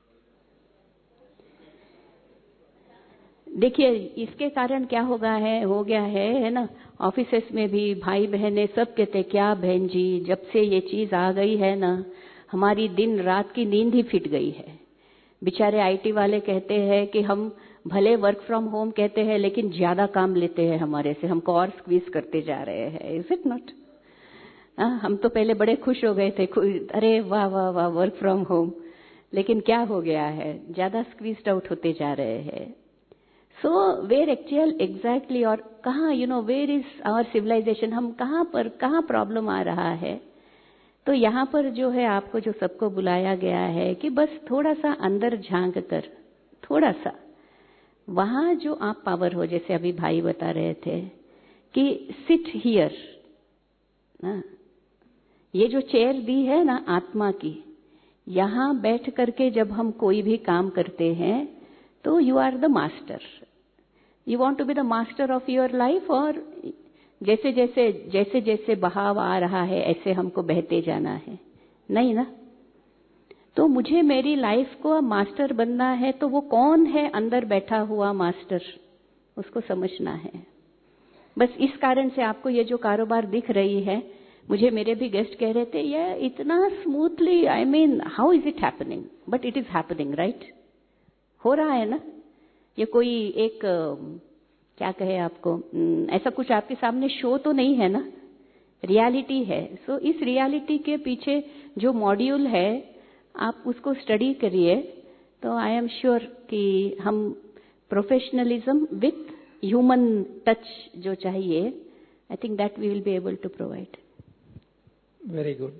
देखिए, इसके कारण क्या होगा है हो गया है है ना, ऑफिसेस में भी भाई बहनें सब कहते हैं, क्या बहन जी, जब से ये चीज आ गई है ना, हमारी दिन रात की नींद ही फिट गई है. बेचारे आईटी वाले कहते हैं कि हम भले वर्क फ्रॉम होम कहते हैं, लेकिन ज्यादा काम लेते हैं हमारे से, हमको और स्क्वीज करते जा रहे हैं. Is it not? हम तो पहले बड़े खुश हो गए थे, अरे वाह वाह वाह वर्क फ्रॉम होम, लेकिन क्या हो गया है, ज्यादा स्क्वीज्ड आउट होते जा रहे हैं. सो वेयर एक्चुअल एग्जैक्टली, और कहाँ, you know where is our civilisation, हम कहाँ पर, कहाँ प्रॉब्लम आ रहा है. तो यहाँ पर जो है आपको जो सबको बुलाया गया है कि बस थोड़ा सा अंदर झांक कर, थोड़ा सा वहां जो आप पावर हो, जैसे अभी भाई बता रहे थे कि सिट हियर ना, ये जो चेयर दी है ना आत्मा की, यहां बैठ करके जब हम कोई भी काम करते हैं तो you are the master. You want to be the master of your life, और जैसे जैसे जैसे जैसे बहाव आ रहा है ऐसे हमको बहते जाना है, नहीं ना? तो मुझे मेरी लाइफ को मास्टर बनना है, तो वो कौन है अंदर बैठा हुआ मास्टर, उसको समझना है. बस इस कारण से आपको ये जो कारोबार दिख रही है, मुझे मेरे भी गेस्ट कह रहे थे, ये इतना smoothly, I mean how is it happening, but it is happening, right? हो रहा है ना? ये कोई एक क्या कहे आपको, ऐसा कुछ आपके सामने शो तो नहीं है ना, रियलिटी है. सो so, इस रियलिटी के पीछे जो मॉड्यूल है आप उसको स्टडी करिए, तो आई एम श्योर कि हम प्रोफेशनलिज्म विथ ह्यूमन टच जो चाहिए, I think that we will be able to provide. Very good.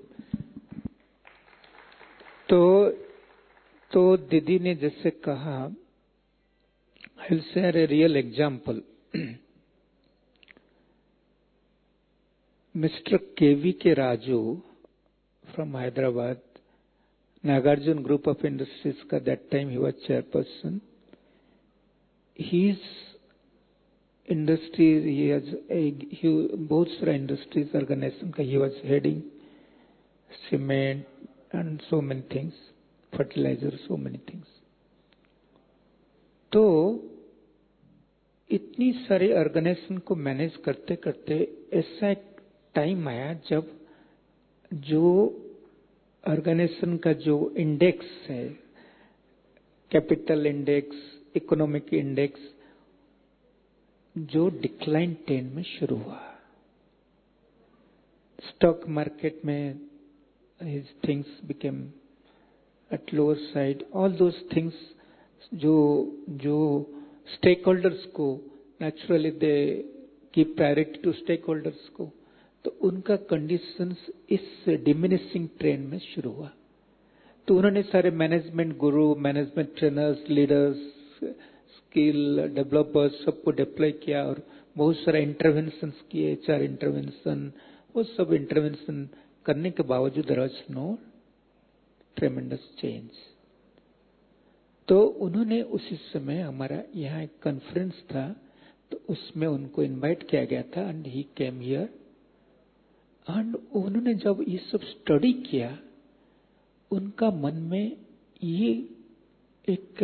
तो तो दीदी ने जैसे कहा, I will share a real example. Mister KV K Raju from Hyderabad, Nagarjuna group of industries का दैट टाइम ही was chairperson. His industry, he has a he, बहुत सारा इंडस्ट्रीज ऑर्गेनाइजेशन का he was heading, cement and so many things, fertilizer, so many things. तो इतनी सारी organisation को manage करते करते ऐसा एक टाइम आया जब जो ऑर्गेनाइजेशन का जो इंडेक्स है, कैपिटल इंडेक्स, इकोनॉमिक इंडेक्स, जो डिक्लाइन ट्रेंड में शुरू हुआ। स्टॉक मार्केट में his things became at lower side, all those things जो जो स्टेक होल्डर्स को naturally they give priority to stakeholders को, तो उनका कंडीशंस इस डिमिनिशिंग ट्रेंड में शुरू हुआ। तो उन्होंने सारे management guru, management trainers, leaders, skill developers सबको डिप्लॉय किया और बहुत सारे इंटरवेंशन किए, एच आर इंटरवेंशन, वो सब इंटरवेंशन करने के बावजूद there was no tremendous change. तो उन्होंने उसी समय, हमारा यहाँ एक कॉन्फ्रेंस था, तो उसमें उनको इनवाइट किया गया था and he came here. And उन्होंने जब ये सब स्टडी किया, उनका मन में ये एक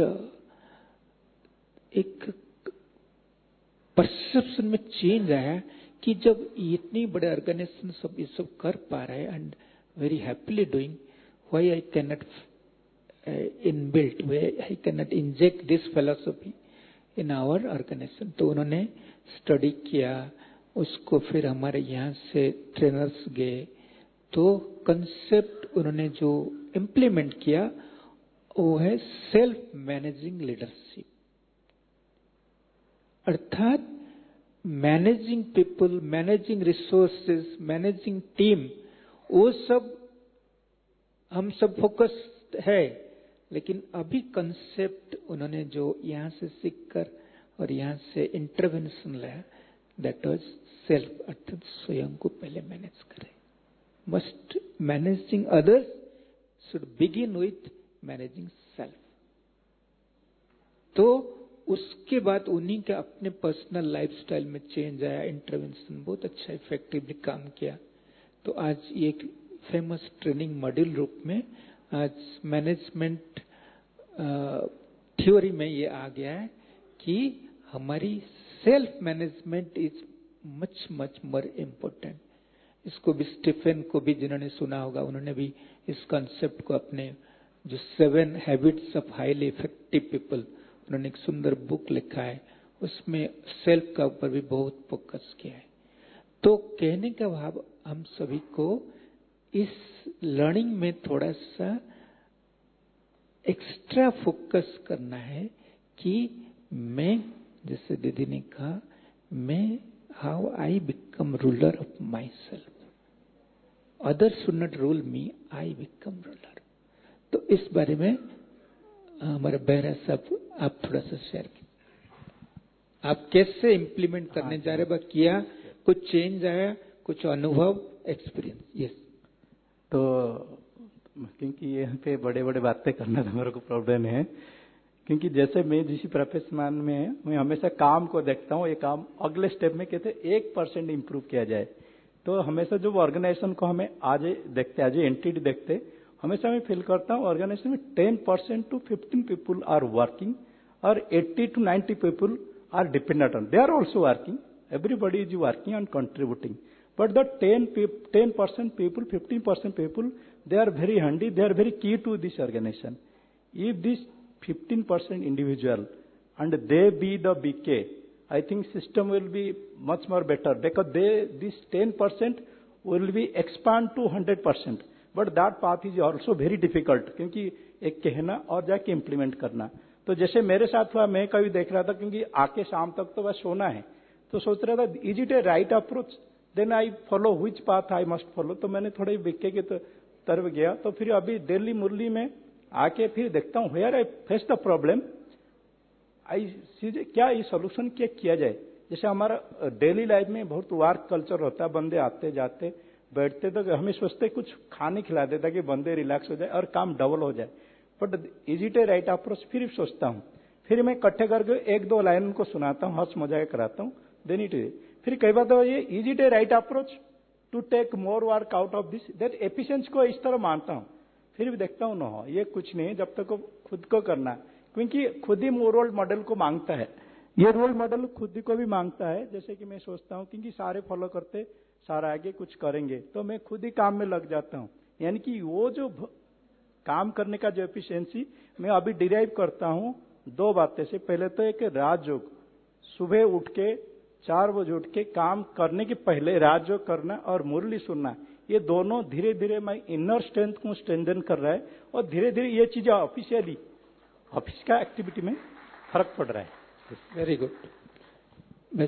एक परसेप्शन में चेंज आया कि जब इतनी बड़े ऑर्गेनाइजेशन सब ये सब कर पा रहे हैं and very happily doing, why I can not inbuilt, why I can not inject this philosophy in our organisation. तो उन्होंने स्टडी किया उसको, फिर हमारे यहाँ से ट्रेनर्स गए, तो कंसेप्ट उन्होंने जो इम्प्लीमेंट किया वो है सेल्फ मैनेजिंग लीडरशिप। अर्थात managing people, managing resources, managing team, वो सब हम सब फोकस है, लेकिन अभी कंसेप्ट उन्होंने जो यहाँ से सीखकर और यहाँ से इंटरवेंशन लाया, दैट वाज सेल्फ, अर्थात स्वयं को पहले मैनेज करें। Must managing others should begin with managing self. तो उसके बाद उन्हीं के अपने पर्सनल लाइफस्टाइल में चेंज आया, इंटरवेंशन बहुत अच्छा इफेक्टिवली काम किया। तो आज ये एक फेमस ट्रेनिंग मॉड्यूल रूप में आज मैनेजमेंट थ्योरी में ये आ गया है कि हमारी self management is much much more important. इसको भी स्टीफन को भी, जिन्होंने सुना होगा, उन्होंने भी इस कॉन्सेप्ट को अपने जो seven habits of highly effective people, उन्होंने एक सुंदर बुक लिखा है, उसमें सेल्फ का ऊपर भी बहुत फोकस किया है। तो कहने का भाव हम सभी को इस लर्निंग में थोड़ा सा एक्स्ट्रा फोकस करना है कि मैं, जैसे दीदी ने कहा, मैं how I become ruler of myself, other should not rule me, I become ruler. तो इस बारे में हमारे बेहरा साहब आप थोड़ा सा शेयर कीजिए, आप कैसे इम्प्लीमेंट करने जा रहे, किया कुछ चेंज आया, कुछ अनुभव, एक्सपीरियंस? यस। तो क्योंकि यहाँ पे बड़े बड़े बातें करना तो मेरे को प्रॉब्लम है, क्योंकि जैसे मैं जिस प्रोफेशन में, मैं हमेशा काम को देखता हूँ, ये काम अगले स्टेप में कहते एक परसेंट इम्प्रूव किया जाए। तो हमेशा जो ऑर्गेनाइजेशन को हमें आज देखते, आज एंटिटी देखते, हमेशा मैं फील करता हूँ ऑर्गेनाइजेशन में ten percent to fifteen people are working और eighty to ninety people are dependent on, they are also working, everybody is working and contributing, but the ten percent people, fifteen percent people, they are very handy, they are very key to this organization. If this fifteen percent individual and they be the B K, I think system will be much more better, because they, this ten percent will be expand to one hundred percent. But that path is also very difficult, क्योंकि एक कहना और जाके implement करना। तो जैसे मेरे साथ हुआ, मैं कभी देख रहा था, क्योंकि आके शाम तक तो बस सोना है, तो सोच रहा था is it a right approach, then I follow which path I must follow. तो मैंने थोड़े बीके की तरफ गया, तो फिर अभी दिल्ली मुरली में आके फिर देखता हूँ, where I face the problem, I see क्या ये सोल्यूशन क्या किया जाए। जैसे हमारा डेली लाइफ में बहुत वर्क कल्चर होता है, बंदे आते जाते बैठते, तो हमें सोचते कुछ खाने खिला देता कि बंदे रिलैक्स हो जाए और काम डबल हो जाए, but is it a right approach? फिर सोचता हूँ, फिर मैं इकट्ठे करके एक दो लाइन उनको सुनाता हूँ, हंस मजाक कराता हूँ, देन इट इज। फिर कई बार तो ये is it a right approach to take more work out of this, that efficiency को इस तरह मानता हूँ। फिर भी देखता हूँ नो, ये कुछ नहीं, जब तक खुद को करना, क्योंकि खुद ही रोल मॉडल को मांगता है ये रोल मॉडल खुद को भी मांगता है। जैसे कि मैं सोचता हूँ क्योंकि सारे फॉलो करते सारा आगे कुछ करेंगे, तो मैं खुद ही काम में लग जाता हूँ। यानी कि वो जो काम करने का जो एफिशिएंसी मैं अभी डिराइव करता हूँ दो बातें से। पहले तो एक राजयोग, सुबह उठ के चार बजे उठ के काम करने के पहले राजयोग करना और मुरली सुनना, ये दोनों धीरे धीरे मैं इनर स्ट्रेंथ को स्ट्रेंथन कर रहा है और धीरे धीरे ये चीजें ऑफिशियली ऑफिस का एक्टिविटी में फर्क पड़ रहा है। Very good.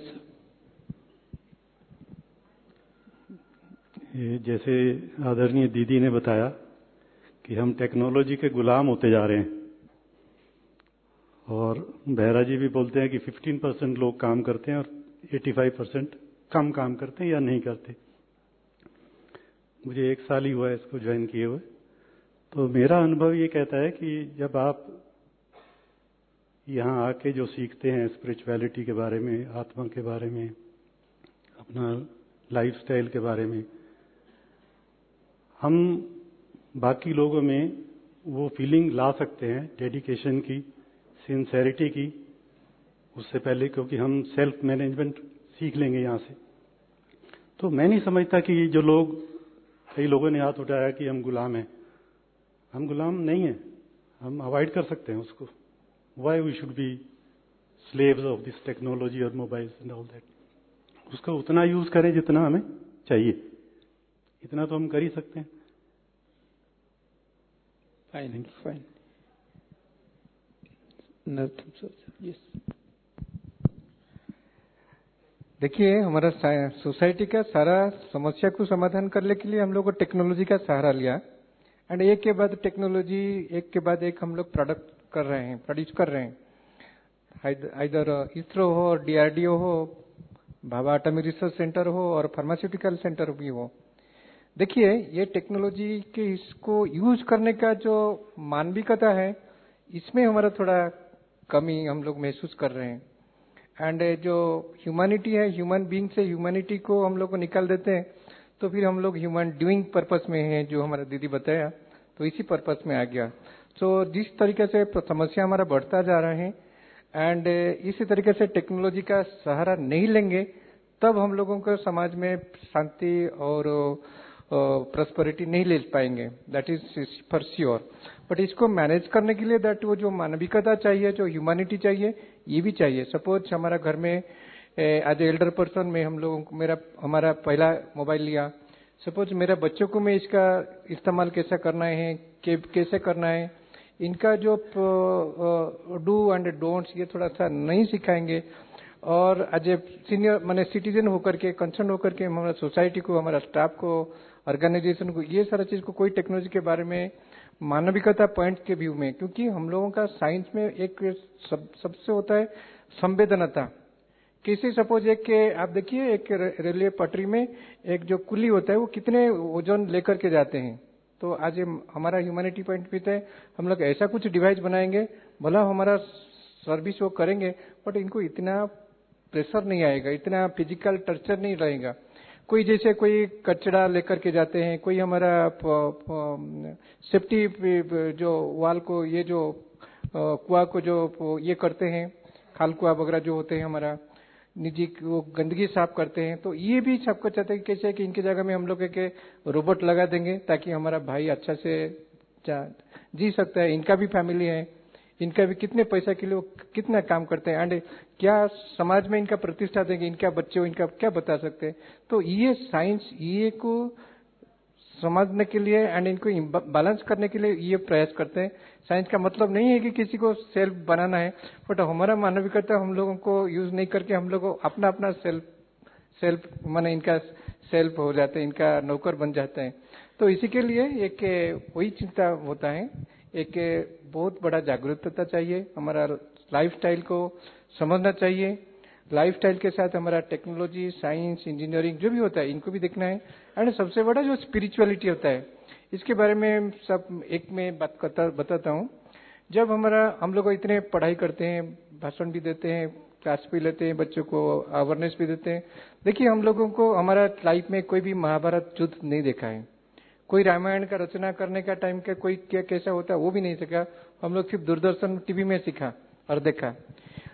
जैसे आदरणीय दीदी ने बताया कि हम टेक्नोलॉजी के गुलाम होते जा रहे हैं, और बेहरा जी भी बोलते हैं कि पंद्रह परसेंट लोग काम करते हैं और पचासी परसेंट कम काम करते हैं या नहीं करते। मुझे एक साल ही हुआ है इसको ज्वाइन किए हुए, तो मेरा अनुभव ये कहता है कि जब आप यहाँ आके जो सीखते हैं स्पिरिचुअलिटी के बारे में, आत्मा के बारे में, अपना लाइफस्टाइल के बारे में, हम बाकी लोगों में वो फीलिंग ला सकते हैं डेडिकेशन की, सिंसेरिटी की, उससे पहले, क्योंकि हम सेल्फ मैनेजमेंट सीख लेंगे यहाँ से। तो मैं नहीं समझता कि जो लोग, कई लोगों ने हाथ उठाया कि हम गुलाम हैं, हम गुलाम नहीं हैं, हम अवॉइड कर सकते हैं उसको। Why we should be slaves of this technology और मोबाइल्स एंड ऑल दैट। उसका उतना यूज करें जितना हमें चाहिए, इतना तो हम कर ही सकते हैं। Fine fine. यस, देखिए, हमारा सोसाइटी का सारा समस्या को समाधान करने के लिए हम लोग को टेक्नोलॉजी का सहारा लिया, एंड एक के बाद टेक्नोलॉजी, एक के बाद एक हम लोग प्रोडक्ट कर रहे हैं, प्रोड्यूस कर रहे हैं। इधर इसरो हो, डीआरडीओ हो, भाभा एटॉमिक रिसर्च सेंटर हो और फार्मास्यूटिकल सेंटर भी हो। देखिए, ये टेक्नोलॉजी के इसको यूज करने का जो मानविकता है, इसमें हमारा थोड़ा कमी हम लोग महसूस कर रहे हैं। एंड जो ह्यूमैनिटी है, ह्यूमन बीइंग से ह्यूमैनिटी को हम लोग को निकाल देते हैं, तो फिर हम लोग ह्यूमन डूइंग पर्पस में है, जो हमारा दीदी बताया, तो इसी पर्पस में आ गया। तो so, जिस तरीके से समस्या हमारा बढ़ता जा रहा है, एंड इसी तरीके से टेक्नोलॉजी का सहारा नहीं लेंगे, तब हम लोगों को समाज में शांति और प्रॉस्पेरिटी नहीं ले पाएंगे, that is for sure. But इसको मैनेज करने के लिए दैट वो जो मानविकता चाहिए, जो ह्यूमैनिटी चाहिए, ये भी चाहिए। सपोज हमारा घर में एज ए एल्डर पर्सन में हम लोगों को, मेरा हमारा पहला मोबाइल लिया, सपोज मेरा बच्चों को मैं इसका इस्तेमाल कैसा करना है, कैसे करना है, इनका जो डू एंड डोंट्स, ये थोड़ा सा नहीं सिखाएंगे, और एज ए सीनियर माने सिटीजन होकर के, कंसर्न होकर के हमारा सोसाइटी को, हमारा स्टाफ को, ऑर्गेनाइजेशन को, ये सारा चीज को कोई टेक्नोलॉजी के बारे में मानविकता पॉइंट के व्यू में, क्योंकि हम लोगों का साइंस में एक सब, सबसे होता है संवेदनता। किसी सपोज एक के आप देखिए, एक रेलवे पटरी में एक जो कुली होता है, वो कितने वजन लेकर के जाते हैं। तो आज हमारा ह्यूमैनिटी पॉइंट भी है, हम लोग ऐसा कुछ डिवाइस बनाएंगे, भला हमारा सर्विस वो करेंगे, बट इनको इतना प्रेशर नहीं आएगा, इतना फिजिकल टर्चर नहीं रहेगा। कोई जैसे कोई कचरा लेकर के जाते हैं, कोई हमारा सेफ्टी जो वाल को, ये जो कुआ को जो ये करते हैं, खाल कुआ वगैरह जो होते हैं, हमारा निजी वो गंदगी साफ करते हैं, तो ये भी सबको चाहते हैं कैसे कि इनकी जगह में हम लोग एक रोबोट लगा देंगे, ताकि हमारा भाई अच्छा से जी सकता है। इनका भी फैमिली है, इनका भी कितने पैसा के लिए वो कितना काम करते हैं, एंड क्या समाज में इनका प्रतिष्ठा देंगे, इनका बच्चे हो, इनका क्या बता सकते हैं। तो ये साइंस ये को समझने के लिए एंड इनको बैलेंस करने के लिए ये प्रयास करते हैं। साइंस का मतलब नहीं है कि किसी को सेल्फ बनाना है, बट हमारा मानविकता हम लोगों को यूज नहीं करके हम लोग अपना अपना सेल्फ सेल्फ माने इनका सेल्फ हो जाते हैं, इनका नौकर बन जाते हैं। तो इसी के लिए एक वही चिंता होता है, एक बहुत बड़ा जागरूकता चाहिए, हमारा लाइफस्टाइल को समझना चाहिए, लाइफस्टाइल के साथ हमारा टेक्नोलॉजी, साइंस, इंजीनियरिंग जो भी होता है, इनको भी देखना है, एंड सबसे बड़ा जो स्पिरिचुअलिटी होता है, इसके बारे में सब एक में बात करता बताता हूँ। जब हमारा हम लोग इतने पढ़ाई करते हैं, भाषण भी देते हैं, क्लास भी लेते हैं, बच्चों को अवेयरनेस भी देते हैं। देखिए, हम लोगों को हमारा लाइफ में कोई भी महाभारत युद्ध नहीं देखा है, कोई रामायण का रचना करने का टाइम का कोई क्या कैसा होता है वो भी नहीं सीखा, हम लोग सिर्फ दूरदर्शन टीवी में सीखा और देखा।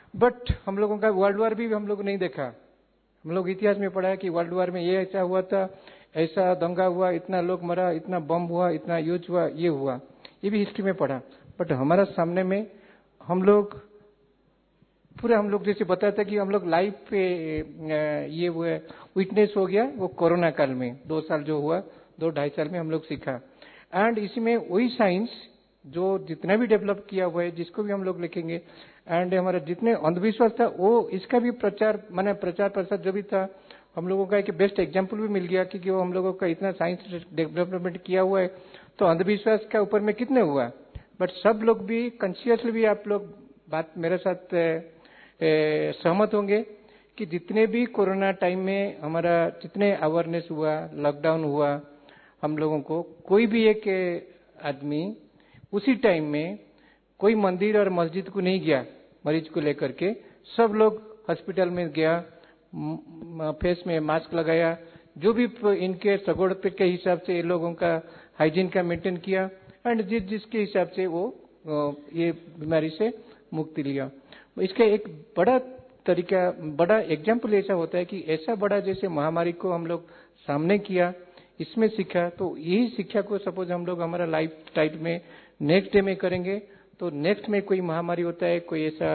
बट हम लोगों का वर्ल्ड वॉर भी हम लोग नहीं देखा। हम लोग इतिहास में पढ़ा है कि वर्ल्ड वॉर में ये ऐसा हुआ था, ऐसा दंगा हुआ, इतना लोग मरा, इतना बम हुआ, इतना युद्ध हुआ, ये हुआ, ये भी हिस्ट्री में पढ़ा। बट हमारा सामने में हम लोग पूरे हम लोग जैसे बताते कि हम लोग लाइफ पे ये हुआ विटनेस हो गया वो कोरोना काल में, दो साल जो हुआ, दो ढाई साल में हम लोग सीखा। एंड इसमें वही साइंस जो जितना भी डेवलप किया हुआ है, जिसको भी हम लोग लिखेंगे, एंड हमारा जितने अंधविश्वास था वो इसका भी प्रचार माने प्रचार प्रसार जो भी था, हम लोगों का एक बेस्ट एग्जाम्पल भी मिल गया कि वो हम लोगों का इतना साइंस डेवलपमेंट किया हुआ है, तो अंधविश्वास का ऊपर में कितने हुआ। बट सब लोग भी कॉन्शियसली भी आप लोग बात मेरे साथ सहमत होंगे कि जितने भी कोरोना टाइम में हमारा जितने अवेयरनेस हुआ, लॉकडाउन हुआ, हम लोगों को कोई भी एक आदमी उसी टाइम में कोई मंदिर और मस्जिद को नहीं गया मरीज को लेकर के, सब लोग हॉस्पिटल में गया, फेस में मास्क लगाया, जो भी इनके सगोड़त के हिसाब से ये लोगों का हाइजीन का मेंटेन किया, एंड जिस जिसके हिसाब से वो ये बीमारी से मुक्ति लिया। इसका एक बड़ा तरीका, बड़ा एग्जाम्पल ऐसा होता है कि ऐसा बड़ा जैसे महामारी को हम लोग सामने किया, इसमें सीखा, तो यही शिक्षा को सपोज हम लोग हमारा लाइफ टाइप में नेक्स्ट डे में करेंगे, तो नेक्स्ट में कोई महामारी होता है, कोई ऐसा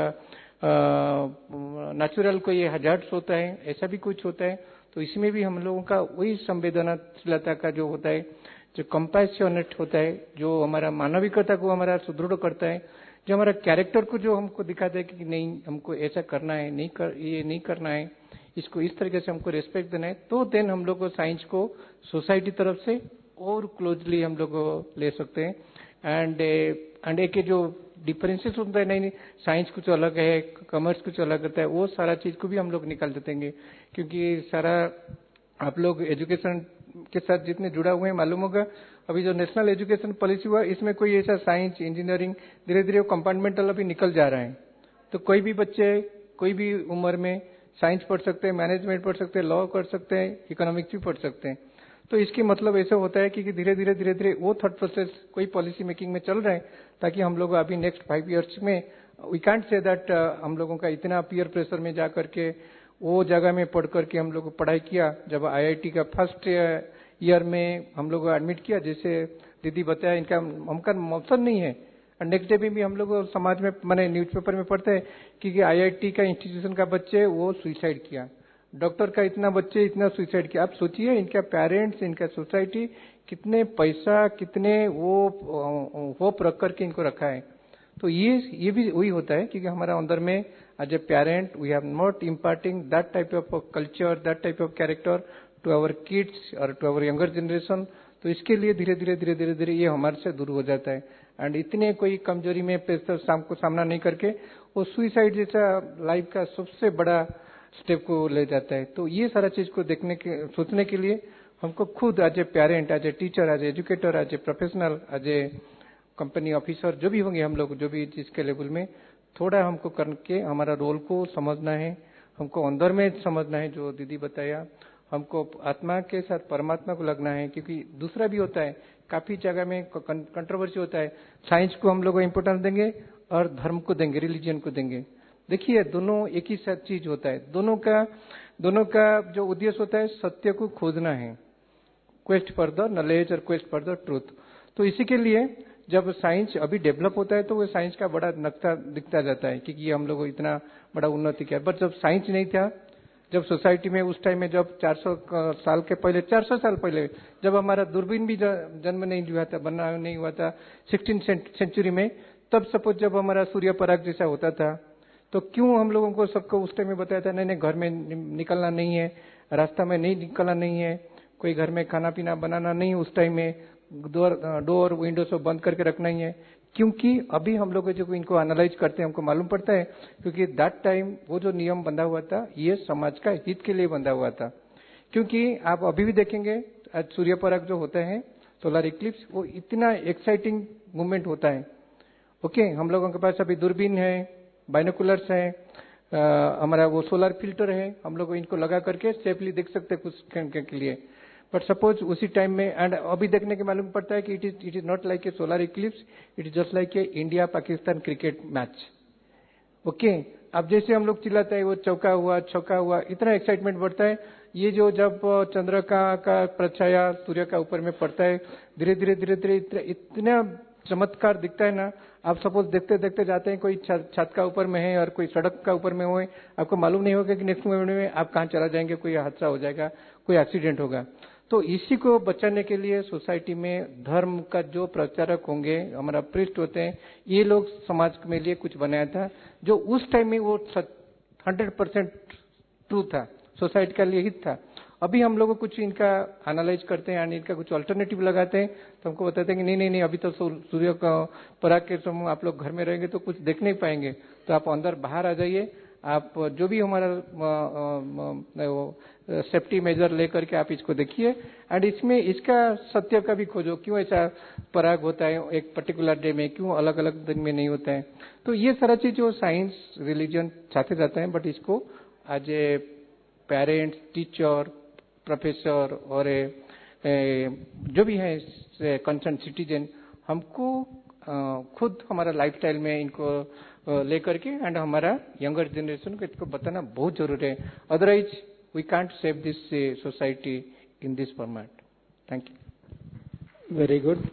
नेचुरल कोई हजार्ड्स होता है, ऐसा भी कुछ होता है, तो इसमें भी हम लोगों का वही संवेदनशीलता का जो होता है, जो कंपैशनेट होता है, जो हमारा मानविकता को हमारा सुदृढ़ करता है, जो हमारा कैरेक्टर को जो हमको दिखाता है कि नहीं हमको ऐसा करना है, नहीं कर ये नहीं करना है, इसको इस तरीके से हमको रेस्पेक्ट देना है, तो देन हम लोग को साइंस को सोसाइटी तरफ से और क्लोजली हम लोग ले सकते हैं। एंड एंड एक जो डिफरेंसेस होता है, नहीं नहीं साइंस कुछ अलग है, कॉमर्स कुछ अलग होता है, वो सारा चीज को भी हम लोग निकाल देंगे, क्योंकि सारा आप लोग एजुकेशन के साथ जितने जुड़ा हुए हैं मालूम होगा, अभी जो नेशनल एजुकेशन पॉलिसी हुआ इसमें कोई ऐसा साइंस इंजीनियरिंग धीरे धीरे कंपार्टमेंटल अभी निकल जा रहा है, तो कोई भी बच्चे कोई भी उम्र में साइंस पढ़ सकते हैं, मैनेजमेंट पढ़ सकते हैं, लॉ कर सकते हैं, इकोनॉमिक्स भी पढ़ सकते हैं। तो इसके मतलब ऐसा होता है कि धीरे धीरे धीरे धीरे वो थॉट प्रोसेस कोई पॉलिसी मेकिंग में चल रहा है, ताकि हम लोग अभी नेक्स्ट फाइव इयर्स में वी कांट से दैट हम लोगों का इतना पीयर प्रेशर में जा करके वो जगह में पढ़ करके हम लोग पढ़ाई किया, जब आईआईटी का फर्स्ट ईयर में हम लोग एडमिट किया, जैसे दीदी बताया इनका हमका मौसम नहीं है, और नेक्स्ट डे में भी हम लोग समाज में मैंने न्यूज़पेपर में पढ़ते हैं कि आईआईटी का इंस्टीट्यूशन का बच्चे वो सुसाइड किया, डॉक्टर का इतना बच्चे इतना सुसाइड किया। आप सोचिए इनका पेरेंट्स, इनका सोसाइटी कितने पैसा, कितने वो होप रख करके इनको रखा है। तो ये ये भी वही होता है क्योंकि हमारा अंदर में as a parent we have not imparting that type of culture, that type of character to our kids और टू आवर यंगर जनरेशन। तो इसके लिए धीरे धीरे धीरे धीरे धीरे ये हमारे से दूर हो जाता है, एंड इतने कोई कमजोरी में शाम को सामना नहीं करके वो सुसाइड जैसा लाइफ का सबसे बड़ा स्टेप को ले जाता है। तो ये सारा चीज को देखने के सोचने के लिए हमको खुद as a parent, as a teacher, as a educator, as a professional, as a company officer जो भी होंगे हम लोग, जो भी चीज के लेवल में थोड़ा हमको करके हमारा रोल को समझना है, हमको अंदर में समझना है, जो दीदी बताया, हमको आत्मा के साथ परमात्मा को लगना है। क्योंकि दूसरा भी होता है, काफी जगह में कंट्रोवर्सी होता है, साइंस को हम लोग इम्पोर्टेंस देंगे और धर्म को देंगे, रिलीजन को देंगे। देखिए दोनों एक ही साथ चीज होता है, दोनों का दोनों का जो उद्देश्य होता है सत्य को खोजना है, क्वेस्ट फॉर द नॉलेज और क्वेस्ट फॉर द ट्रूथ। तो इसी के लिए जब साइंस अभी डेवलप होता है तो वो साइंस का बड़ा नक्शा दिखता जाता है कि ये हम लोग इतना बड़ा उन्नति किया। बट जब साइंस नहीं था, जब सोसाइटी में उस टाइम में जब चार सौ साल के पहले, चार सौ साल पहले जब हमारा दूरबीन भी जन्म नहीं हुआ था, बना नहीं हुआ था सिक्सटीन सेंचुरी में, तब सपोज जब हमारा सूर्य पराग जैसा होता था, तो क्यों हम लोगों को सबको उस टाइम में बताया था नहीं नहीं घर में निकलना नहीं है, रास्ता में नहीं निकलना नहीं है, कोई घर में खाना पीना बनाना नहीं, उस टाइम में डोर डोर विंडो सब बंद करके रखना ही है। क्योंकि अभी हम लोग जो इनको एनालाइज करते हैं हमको मालूम पड़ता है क्योंकि दैट टाइम वो जो नियम बंधा हुआ था ये समाज का हित के लिए बंधा हुआ था। क्योंकि आप अभी भी देखेंगे आज सूर्य पराग जो होते हैं सोलर इक्लिप्स, वो इतना एक्साइटिंग मूवमेंट होता है। ओके, हम लोगों के पास अभी दूरबीन है, बाइनोकुलर्स है, हमारा वो सोलर फिल्टर है, हम लोग इनको लगा करके सेफली देख सकते हैं कुछ घंटे के लिए। बट सपोज उसी टाइम में एंड अभी देखने के मालूम पड़ता है कि it is it is not like a solar eclipse, it is just like a India Pakistan cricket match. Okay. अब जैसे हम लोग चिल्लाते हैं वो चौका हुआ छक्का हुआ, इतना एक्साइटमेंट बढ़ता है। ये जो जब चंद्र का का प्रछाया सूर्य का ऊपर में पड़ता है, धीरे धीरे धीरे धीरे इतना चमत्कार दिखता है ना। आप सपोज देखते देखते जाते हैं, कोई छत का ऊपर में है और कोई सड़क का ऊपर में हो, आपको मालूम नहीं होगा कि नेक्स्ट मोमेंट में आप कहाँ चला जाएंगे, कोई हादसा हो जाएगा, कोई एक्सीडेंट होगा। तो इसी को बचाने के लिए सोसाइटी में धर्म का जो प्रचारक होंगे, हमारा प्रीस्ट होते हैं, ये लोग समाज के लिए कुछ बनाया था जो उस टाइम में वो हंड्रेड परसेंट ट्रू था, सोसाइटी का लिए हित था। अभी हम लोग कुछ इनका एनालाइज करते हैं और इनका कुछ अल्टरनेटिव लगाते हैं, तो हमको बताते हैं कि नहीं नहीं नहीं अभी तो सूर्य का पराग के समय आप लोग घर में रहेंगे तो कुछ देख नहीं पाएंगे, तो आप अंदर बाहर आ जाइए, आप जो भी हमारा सेफ्टी मेजर लेकर के आप इसको देखिए एंड इसमें इसका सत्य का भी खोजो, क्यों ऐसा पराग होता है एक पर्टिकुलर डे में, क्यों अलग अलग दिन में नहीं होता है। तो ये सारा चीज जो साइंस रिलीजन चाहते जाते हैं, बट इसको as a parents, teacher, professor और ए, ए, जो भी है कंसर्न सिटीजन, हमको खुद हमारा लाइफस्टाइल में इनको लेकर के एंड हमारा यंगर जनरेशन को इसको बताना बहुत जरूरी है। Otherwise we can't save this society in this format. Thank you. Very good.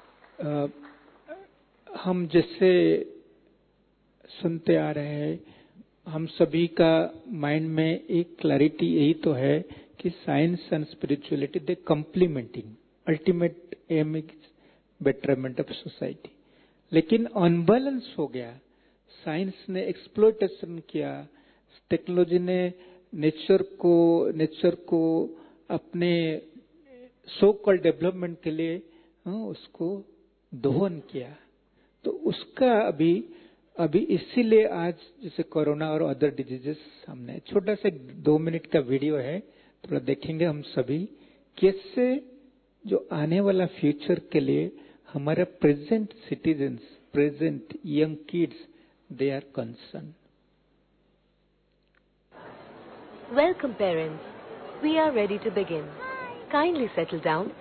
हम जैसे सुनते आ रहे हैं, हम सभी का माइंड में एक क्लैरिटी यही तो है कि science and spirituality they complementing, ultimate aim is betterment of society. लेकिन अनबैलेंस हो गया, साइंस ने एक्सप्लोइटेशन किया, टेक्नोलॉजी ने नेचर को नेचर को अपने सो कॉल्ड डेवलपमेंट के लिए उसको दोहन किया। तो उसका अभी अभी इसीलिए आज जैसे कोरोना और अदर डिजीजेस सामने, छोटा सा दो मिनट का वीडियो है, थोड़ा देखेंगे हम सभी कैसे जो आने वाला फ्यूचर के लिए हमारे present citizens, present young kids, they are concern. Welcome parents. We are ready to begin. Kindly settle down.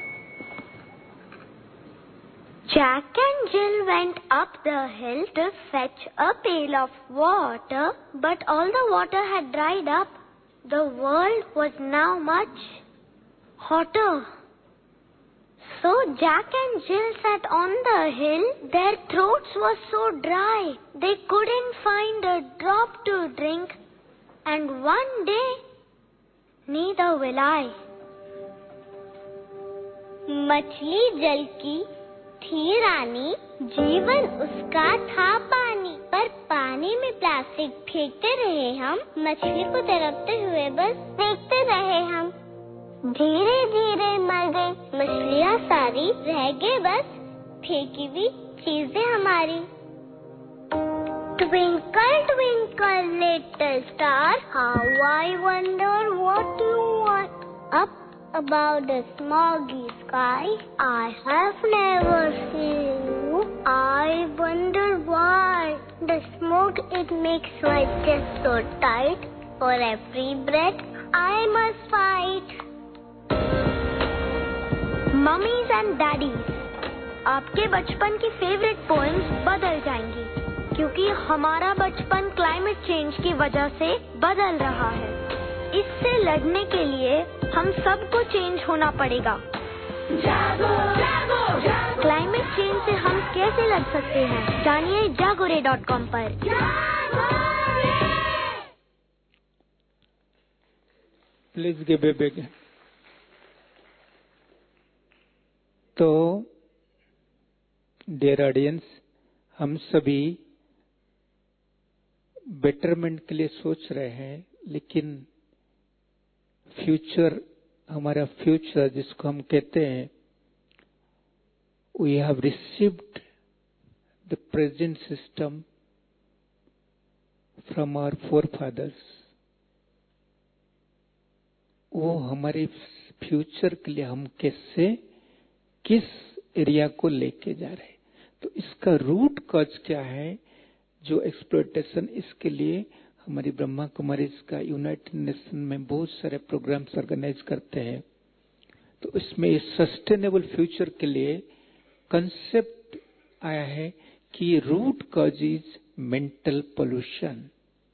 Jack and Jill went up the hill to fetch a pail of water, but all the water had dried up. The world was now much hotter. So Jack and Jill sat on the hill. Their throats were so dry, they couldn't find a drop to drink. And one day, neither will I. मछली जल की थी रानी, जीवन उसका था पानी, पर पानी में प्लास्टिक फेंकते रहे हम, मछली को तरपते हुए बस देखते रहे हम। धीरे धीरे मर गई मछलियाँ सारी, रह गए बस फेंकी हुई चीजें हमारी। Twinkle, twinkle, little star, how I wonder what you are. Up above the smoggy sky, I have never seen you. I wonder why. The smoke, it makes my chest so tight. For every breath, I must fight. Mummies and daddies, आपके बचपन की favourite poems बदल जाएंगी, क्योंकि हमारा बचपन climate change की वजह से बदल रहा है। इससे लड़ने के लिए हम सबको चेंज होना पड़ेगा। जागो, जागो, जागो। क्लाइमेट चेंज से हम कैसे लड़ सकते हैं, जानिए जागोरे डॉट कॉम पर। Please give a big. तो डियर ऑडियंस, हम सभी बेटरमेंट के लिए सोच रहे हैं, लेकिन फ्यूचर, हमारा फ्यूचर जिसको हम कहते हैं, we have received the present system from our forefathers. वो हमारे फ्यूचर के लिए हम कैसे, किस एरिया को लेके जा रहे हैं। तो इसका रूट कॉज क्या है जो एक्सप्लॉयटेशन, इसके लिए हमारी ब्रह्मा कुमारी का यूनाइटेड नेशन में बहुत सारे प्रोग्राम्स ऑर्गेनाइज करते हैं। तो इसमें सस्टेनेबल फ्यूचर के लिए कंसेप्ट आया है कि root cause is mental pollution.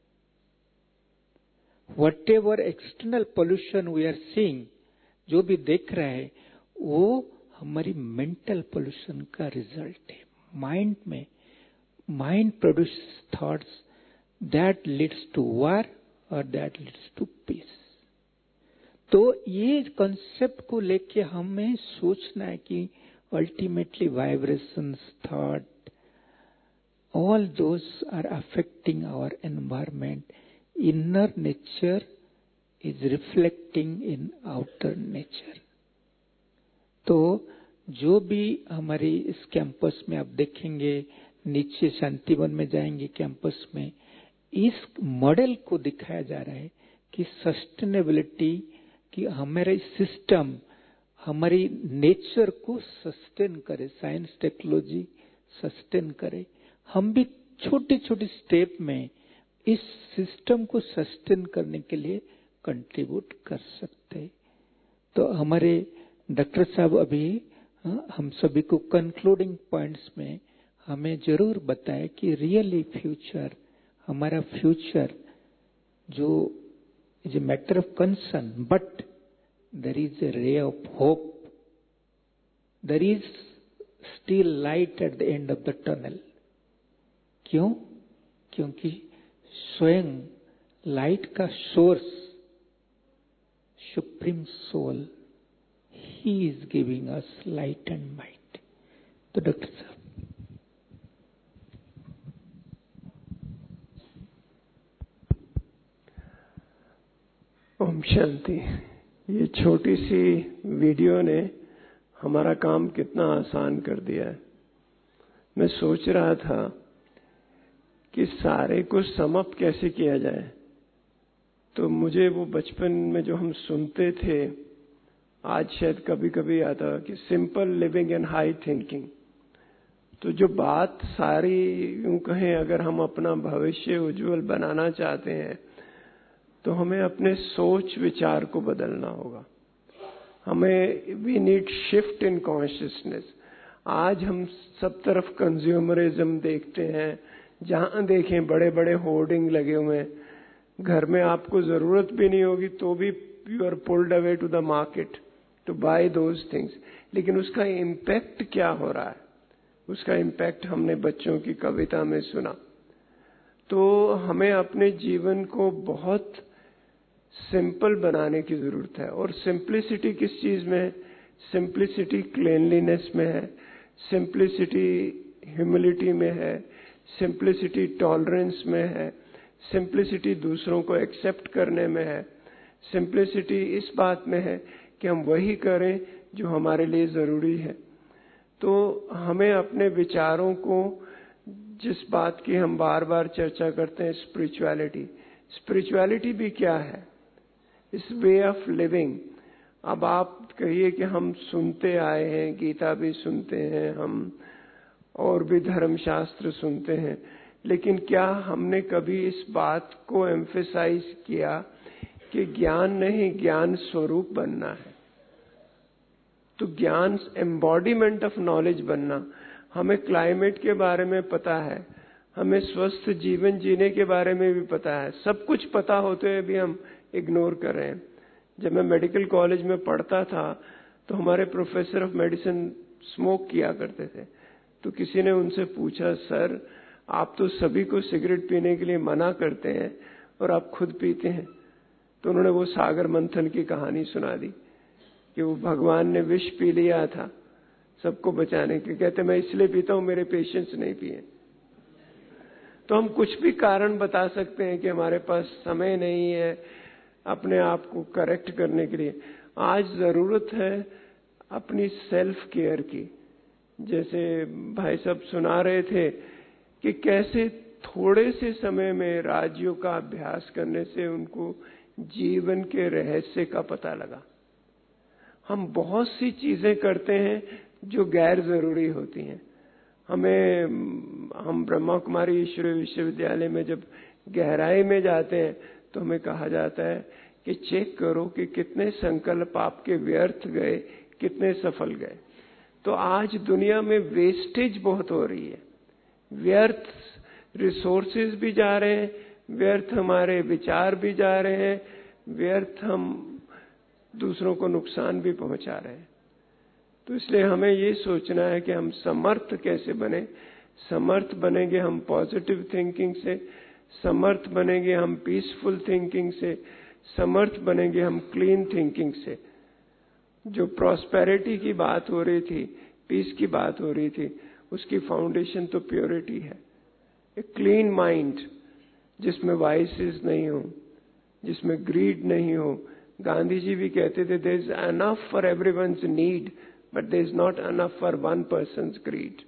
Whatever external pollution we are seeing, जो भी देख रहे हैं वो हमारी मेंटल पोल्यूशन का रिजल्ट है. माइंड में mind produce thoughts that leads to war और दैट लीड्स टू पीस. तो ये कॉन्सेप्ट को लेके हमें सोचना है कि ultimately vibrations, thought, all those are affecting our environment. Inner nature is reflecting in outer nature. तो जो भी हमारी इस कैंपस में आप देखेंगे, नीचे शांतिवन में जाएंगे कैंपस में, इस मॉडल को दिखाया जा रहा है कि सस्टेनेबिलिटी कि हमारे सिस्टम हमारी नेचर को सस्टेन करे, साइंस टेक्नोलॉजी सस्टेन करे. हम भी छोटे छोटे स्टेप में इस सिस्टम को सस्टेन करने के लिए कंट्रीब्यूट कर सकते हैं. तो हमारे डॉक्टर साहब अभी हम सभी को कंक्लूडिंग पॉइंट्स में हमें जरूर बताए कि रियली फ्यूचर, हमारा फ्यूचर जो is a matter of concern, but there is a ray of hope, there is still light at the end of the tunnel. क्यों? क्योंकि स्वयं लाइट का source, supreme soul, he is giving us light and might. तो doctor साहब. ओम शांति. ये छोटी सी video ने हमारा काम कितना आसान कर दिया है. मैं सोच रहा था कि सारे को समअप कैसे किया जाए. तो मुझे वो बचपन में जो हम सुनते थे, आज शायद कभी कभी आता कि simple living and high thinking. तो जो बात सारी यूं कहें, अगर हम अपना भविष्य उज्जवल बनाना चाहते हैं तो हमें अपने सोच विचार को बदलना होगा. हमें we need shift in consciousness. आज हम सब तरफ कंज्यूमरिज्म देखते हैं, जहां देखें बड़े बड़े होर्डिंग लगे हुए हैं. घर में आपको जरूरत भी नहीं होगी तो भी you are pulled away to the market to buy those things. लेकिन उसका इम्पैक्ट क्या हो रहा है, उसका इम्पैक्ट हमने बच्चों की कविता में सुना. तो हमें अपने जीवन को बहुत सिंपल बनाने की जरूरत है. और सिंप्लिसिटी किस चीज में है? सिंप्लिसिटी क्लीनलीनेस में है, सिंप्लिसिटी ह्यूमिलिटी में है, सिंप्लिसिटी टॉलरेंस में है, सिंप्लिसिटी दूसरों को एक्सेप्ट करने में है, सिंप्लिसिटी इस बात में है कि हम वही करें जो हमारे लिए जरूरी है. तो हमें अपने विचारों को, जिस बात की हम बार बार चर्चा करते हैं, स्पिरिचुअलिटी. स्पिरिचुअलिटी भी क्या है? इस वे ऑफ लिविंग. अब आप कहिए कि हम सुनते आए हैं, गीता भी सुनते हैं हम, और भी धर्मशास्त्र सुनते हैं, लेकिन क्या हमने कभी इस बात को एम्फेसाइज किया कि ज्ञान नहीं, ज्ञान स्वरूप बनना है. तो ज्ञान एम्बॉडीमेंट ऑफ नॉलेज बनना. हमें क्लाइमेट के बारे में पता है, हमें स्वस्थ जीवन जीने के बारे में भी पता है. सब कुछ पता होते हुए भी हम इग्नोर कर रहे हैं. जब मैं मेडिकल कॉलेज में पढ़ता था तो हमारे प्रोफेसर ऑफ मेडिसिन स्मोक किया करते थे. तो किसी ने उनसे पूछा, सर आप तो सभी को सिगरेट पीने के लिए मना करते हैं और आप खुद पीते हैं. तो उन्होंने वो सागर मंथन की कहानी सुना दी कि वो भगवान ने विष पी लिया था सबको बचाने के. कहते मैं इसलिए पीता हूं मेरे पेशेंट्स नहीं पिए. तो हम कुछ भी कारण बता सकते हैं कि हमारे पास समय नहीं है अपने आप को करेक्ट करने के लिए. आज जरूरत है अपनी सेल्फ केयर की. जैसे भाई साहब सुना रहे थे कि कैसे थोड़े से समय में राजयोग का अभ्यास करने से उनको जीवन के रहस्य का पता लगा. हम बहुत सी चीजें करते हैं जो गैर जरूरी होती हैं. हमें हम ब्रह्मा कुमारी ईश्वरीय विश्वविद्यालय में जब गहराई में जाते हैं तो हमें कहा जाता है कि चेक करो कि कितने संकल्प आपके व्यर्थ गए, कितने सफल गए. तो आज दुनिया में वेस्टेज बहुत हो रही है. व्यर्थ रिसोर्सेज भी जा रहे हैं, व्यर्थ हमारे विचार भी जा रहे हैं, व्यर्थ हम दूसरों को नुकसान भी पहुंचा रहे हैं। तो इसलिए हमें ये सोचना है कि हम समर्थ कैसे बने। समर्थ बनेंगे हम पॉजिटिव थिंकिंग से, समर्थ बनेंगे हम पीसफुल थिंकिंग से, समर्थ बनेंगे हम क्लीन थिंकिंग से। जो प्रॉस्पेरिटी की बात हो रही थी, पीस की बात हो रही थी, उसकी फाउंडेशन तो प्योरिटी है। ए क्लीन माइंड जिसमें वाइसेस नहीं हो, जिसमें ग्रीड नहीं हो। गांधी जी भी कहते थे there is enough for everyone's need but there is not enough for one person's greed.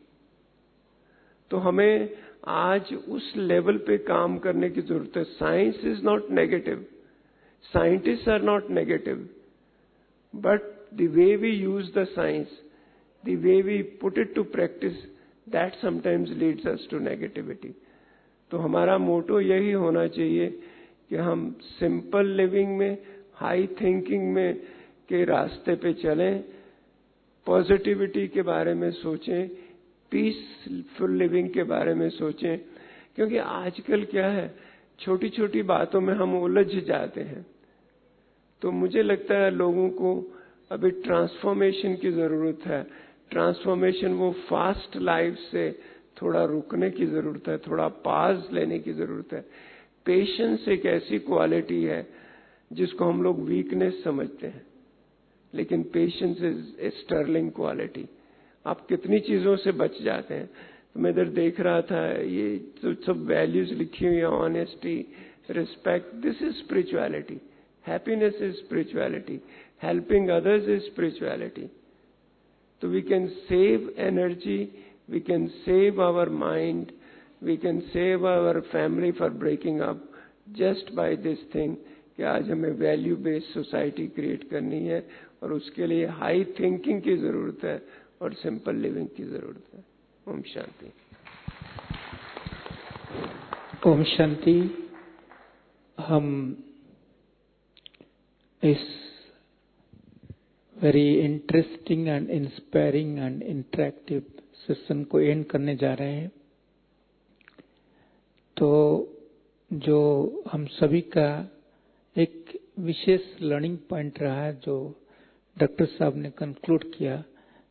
तो हमें आज उस लेवल पे काम करने की जरूरत है। Science is not negative, scientist are not negative, but the way we use the science, the way we put it to practice, that sometimes leads us to negativity. तो हमारा मोटो यही होना चाहिए कि हम सिंपल लिविंग में, high thinking में के रास्ते पे चलें, पॉजिटिविटी के बारे में सोचें, पीसफुल लिविंग के बारे में सोचें। क्योंकि आजकल क्या है, छोटी छोटी बातों में हम उलझ जाते हैं। तो मुझे लगता है लोगों को अभी ट्रांसफॉर्मेशन की जरूरत है। ट्रांसफॉर्मेशन वो फास्ट लाइफ से थोड़ा रुकने की जरूरत है, थोड़ा पाज लेने की जरूरत है। पेशेंस एक ऐसी क्वालिटी है जिसको हम लोग वीकनेस समझते हैं, लेकिन patience is a sterling quality. आप कितनी चीजों से बच जाते हैं। तो मैं इधर देख रहा था, ये जो सब वैल्यूज लिखी हुई है, honesty, respect, this is spirituality. Happiness is spirituality, helping others is spirituality. तो we can save energy, we can save our mind, we can save our family for breaking up just by this thing कि आज हमें value based society create करनी है, और उसके लिए high thinking की जरूरत है और सिंपल लिविंग की जरूरत है। ओम शांति। ओम शांति। हम इस very interesting and inspiring and interactive session को एंड करने जा रहे हैं। तो जो हम सभी का एक विशेष लर्निंग पॉइंट रहा है, जो डॉक्टर साहब ने कंक्लूड किया,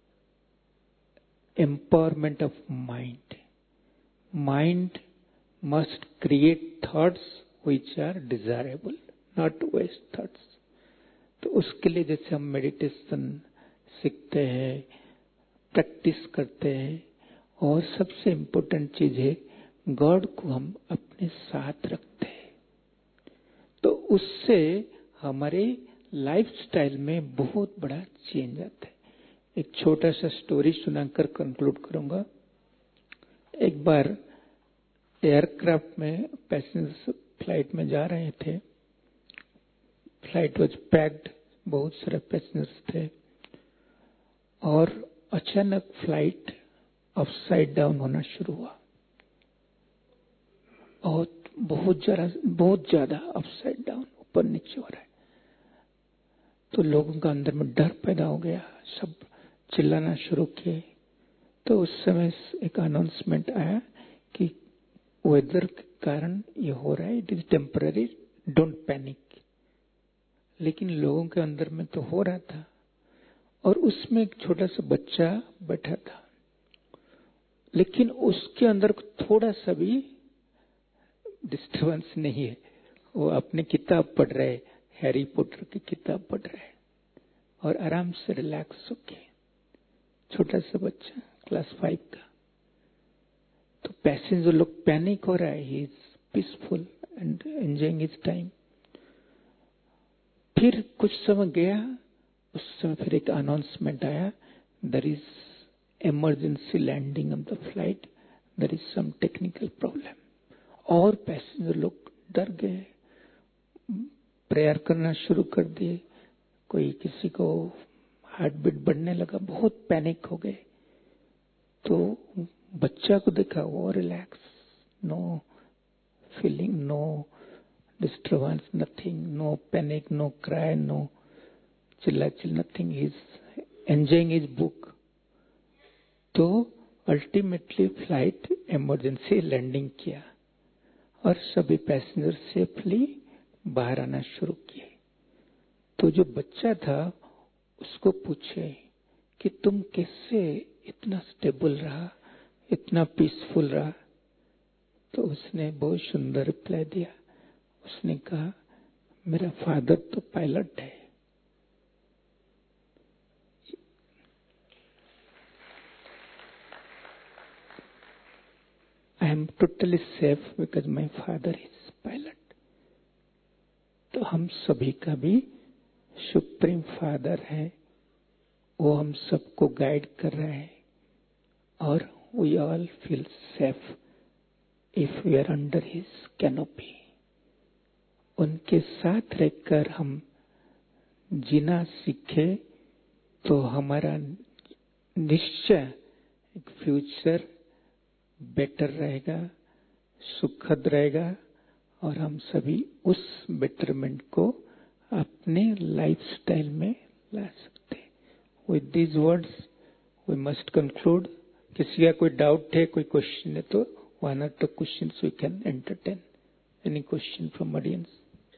empowerment of mind. Mind must create thoughts which are desirable, not waste thoughts. तो उसके लिए जैसे हम मेडिटेशन सीखते हैं, प्रैक्टिस करते हैं, और सबसे इम्पोर्टेंट चीज है गॉड को हम अपने साथ रखते हैं। तो उससे हमारे लाइफस्टाइल में बहुत बड़ा चेंज आता है। एक छोटा सा स्टोरी सुनाकर कंक्लूड करूंगा। एक बार एयरक्राफ्ट में पैसेंजर्स फ्लाइट में जा रहे थे। फ्लाइट वाज पैक्ड, बहुत सारे पैसेंजर्स थे, और अचानक फ्लाइट अपसाइड डाउन होना शुरू हुआ, और बहुत ज्यादा बहुत ज्यादा अपसाइड डाउन, ऊपर नीचे हो रहा है। तो लोगों का अंदर में डर पैदा हो गया, सब चिल्लाना शुरू किए। तो उस समय एक अनाउंसमेंट आया कि वेदर के कारण ये हो रहा है, it is temporary, don't panic. लेकिन लोगों के अंदर में तो हो रहा था, और उसमें एक छोटा सा बच्चा बैठा था, लेकिन उसके अंदर थोड़ा सा भी डिस्टर्बेंस नहीं है। वो अपनी किताब पढ़ रहे, हैरी पॉटर की किताब पढ़ रहे, और आराम से रिलैक्स होके, छोटा सा बच्चा क्लास फाइव का। तो पैसेंजर लोग पैनिक हो रहा है, he is peaceful and enjoying his time. फिर कुछ समय गया, उस समय फिर एक अनाउंसमेंट आया, there is emergency landing on the flight, there is some technical problem. और पैसेंजर लोग डर गए, प्रेयर करना शुरू कर दिए, कोई किसी को हार्ट बीट बढ़ने लगा, बहुत पैनिक हो गए। तो बच्चा को देखा, वो relax, no feeling, no disturbance, nothing, no panic, no cry, no chilla chill, nothing. He's enjoying his book. तो अल्टीमेटली फ्लाइट इमरजेंसी लैंडिंग किया और सभी पैसेंजर सेफली बाहर आना शुरू किए। तो जो बच्चा था उसको पूछे कि तुम कैसे इतना स्टेबल रहा, इतना पीसफुल रहा? तो उसने बहुत सुंदर रिप्लाई दिया। उसने कहा, मेरा फादर तो पायलट है। I am totally safe because my father is pilot. तो हम सभी का भी सुप्रीम फादर है, वो हम सबको गाइड कर रहे हैं और we all feel safe if we are under his canopy. उनके साथ रहकर हम जीना सीखे तो हमारा निश्चय एक फ्यूचर बेटर रहेगा, सुखद रहेगा और हम सभी उस बेटरमेंट को अपने लाइफस्टाइल में ला सकते हैं। With these words we must conclude. किसी का कोई डाउट है, कोई क्वेश्चन है तो वन और two questions we can entertain. Any question from audience?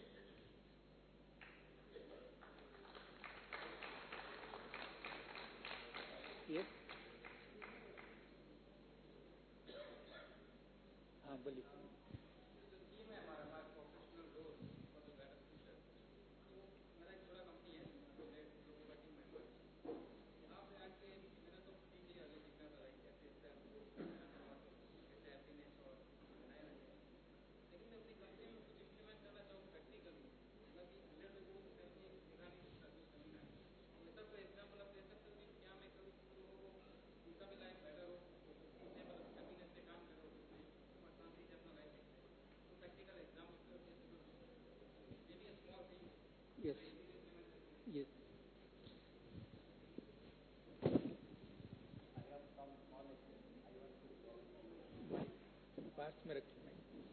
Yes. Yes. पास में रखिए।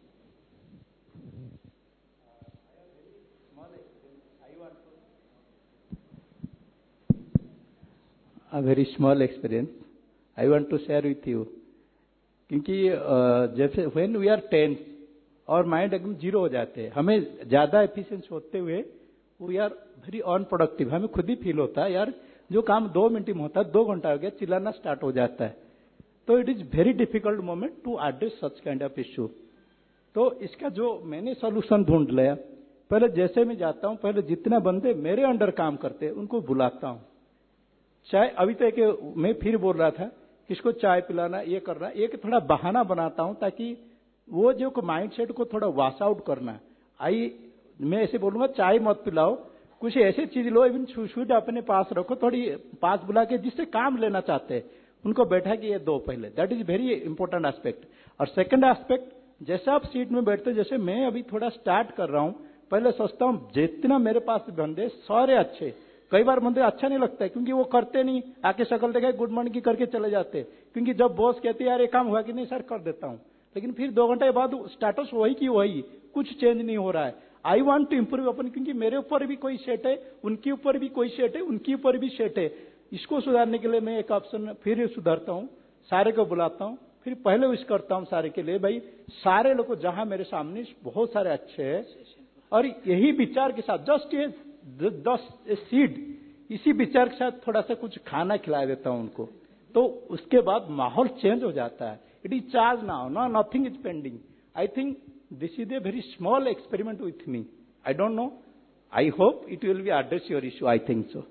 A very small experience I want to share with you. क्योंकि जैसे when we are tense और माइंड एकदम जीरो हो जाते हैं, हमें ज्यादा एफिशिएंट होते हुए वी आर वेरी अनप्रोडक्टिव। हमें खुद ही फील होता है यार जो काम दो मिनट में होता है दो घंटा हो गया, चिल्लाना स्टार्ट हो जाता है। तो it is very difficult moment to address such kind of issue. तो इसका जो मैंने सोल्यूशन ढूंढ लिया, पहले जैसे मैं जाता हूं, पहले जितने बंदे मेरे अंडर काम करते हैं उनको बुलाता हूं। चाय अभी तक मैं फिर बोल रहा था किसको चाय पिलाना, ये करना, एक थोड़ा बहाना बनाता हूं ताकि वो जो माइंड सेट को थोड़ा वॉश आउट करना। आई मैं ऐसे बोलूंगा चाय मत पिलाओ, कुछ ऐसी चीज लो, इवन स्वीट अपने पास रखो, थोड़ी पास बुला के जिससे काम लेना चाहते हैं उनको बैठा के ये दो पहले। That is very important aspect. और सेकंड एस्पेक्ट, जैसे आप सीट में बैठते, जैसे मैं अभी थोड़ा स्टार्ट कर रहा हूं, पहले सोचता हूं जितना मेरे पास बंदे सारे अच्छे। कई बार बंदे अच्छा नहीं लगता है क्योंकि वो करते नहीं, आके शक्ल देखा गुड मॉर्निंग की करके चले जाते। क्योंकि जब बॉस कहते यार ये काम हुआ कि नहीं सर, कर देता हूं, लेकिन फिर दो घंटे बाद स्टेटस वही की वही, कुछ चेंज नहीं हो रहा है। आई वॉन्ट टू इंप्रूव अपन, क्योंकि मेरे ऊपर भी कोई सेट है, उनके ऊपर भी कोई सेट है, उनके ऊपर भी सेट है। इसको सुधारने के लिए मैं एक ऑप्शन फिर सुधारता हूं, सारे को बुलाता हूं, फिर पहले विश करता हूं सारे के लिए, भाई सारे लोग जहां मेरे सामने बहुत सारे अच्छे हैं, और यही विचार के साथ जस्ट ये दस सीड, इसी विचार के साथ थोड़ा सा कुछ खाना खिला देता हूं उनको, तो उसके बाद माहौल चेंज हो जाता है। It is charge now, no nothing is pending. I think this is a very small experiment with me. I don't know, I hope it will be address your issue. I think so.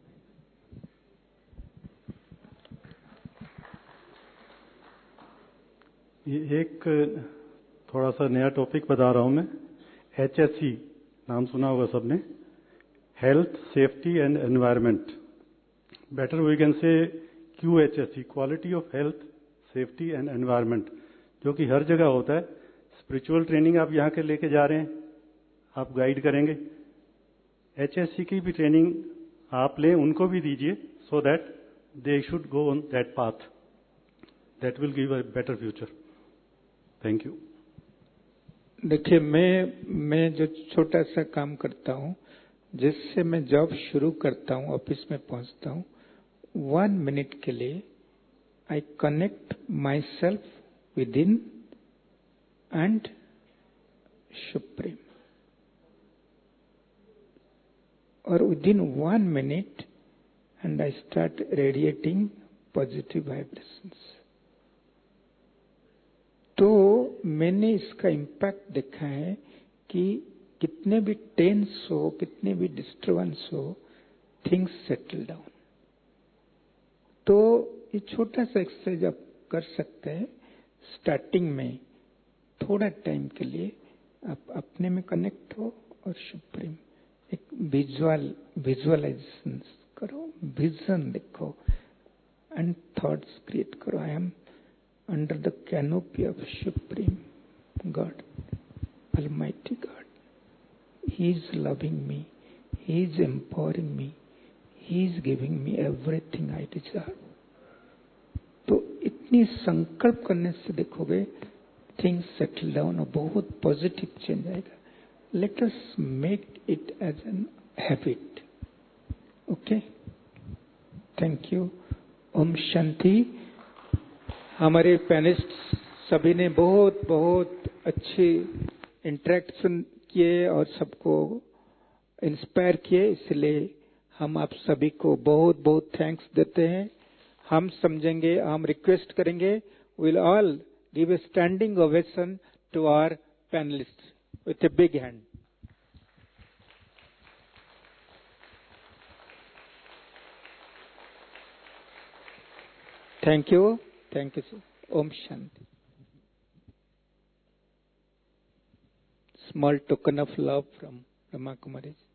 ये एक थोड़ा सा नया topic बता रहा हूं मैं। H S सी नाम सुना होगा सबने, health safety and environment. Better we can say Q H S C, quality of health safety and environment, जो कि हर जगह होता है। स्पिरिचुअल ट्रेनिंग आप यहाँ के लेके जा रहे हैं, आप गाइड करेंगे। एच एस सी की भी ट्रेनिंग आप लें, उनको भी दीजिए, so that they should go on that path, that will give a better future. Thank you. देखिए, मैं मैं जो छोटा सा काम करता हूँ, जिससे मैं जॉब शुरू करता हूँ, ऑफिस में पहुंचता हूँ, वन मिनट के लिए I connect myself within and Supreme. Or within one minute, and I start radiating positive vibrations. तो मैंने इसका इम्पैक्ट देखा है कि कितने भी टेंस हो, कितने भी डिस्टर्बेंस हो, थिंग्स सेटल डाउन. तो ये छोटा सा एक्सरसाइज आप कर सकते हैं. स्टार्टिंग में थोड़ा टाइम के लिए आप अपने में कनेक्ट हो और सुप्रीम एक विजुअल विजुअलाइजेशन करो, विजन देखो एंड थॉट्स क्रिएट करो. I am under the canopy of supreme God, Almighty God. He is loving me. He is empowering me. He is giving me everything I desire. तो इतनी संकल्प करने से देखोगे things settle down और बहुत positive change आएगा. Let us make it as an habit. Okay, thank you. ओम शांति. हमारे पैनलिस्ट सभी ने बहुत बहुत अच्छे इंटरेक्शन किए और सबको इंस्पायर किए, इसलिए हम आप सभी को बहुत बहुत थैंक्स देते हैं. हम समझेंगे, हम रिक्वेस्ट करेंगे, will all give a standing ovation to our panelist with a big hand. Thank you, thank you sir. ओम शांति. Small token of love from Brahma Kumaris.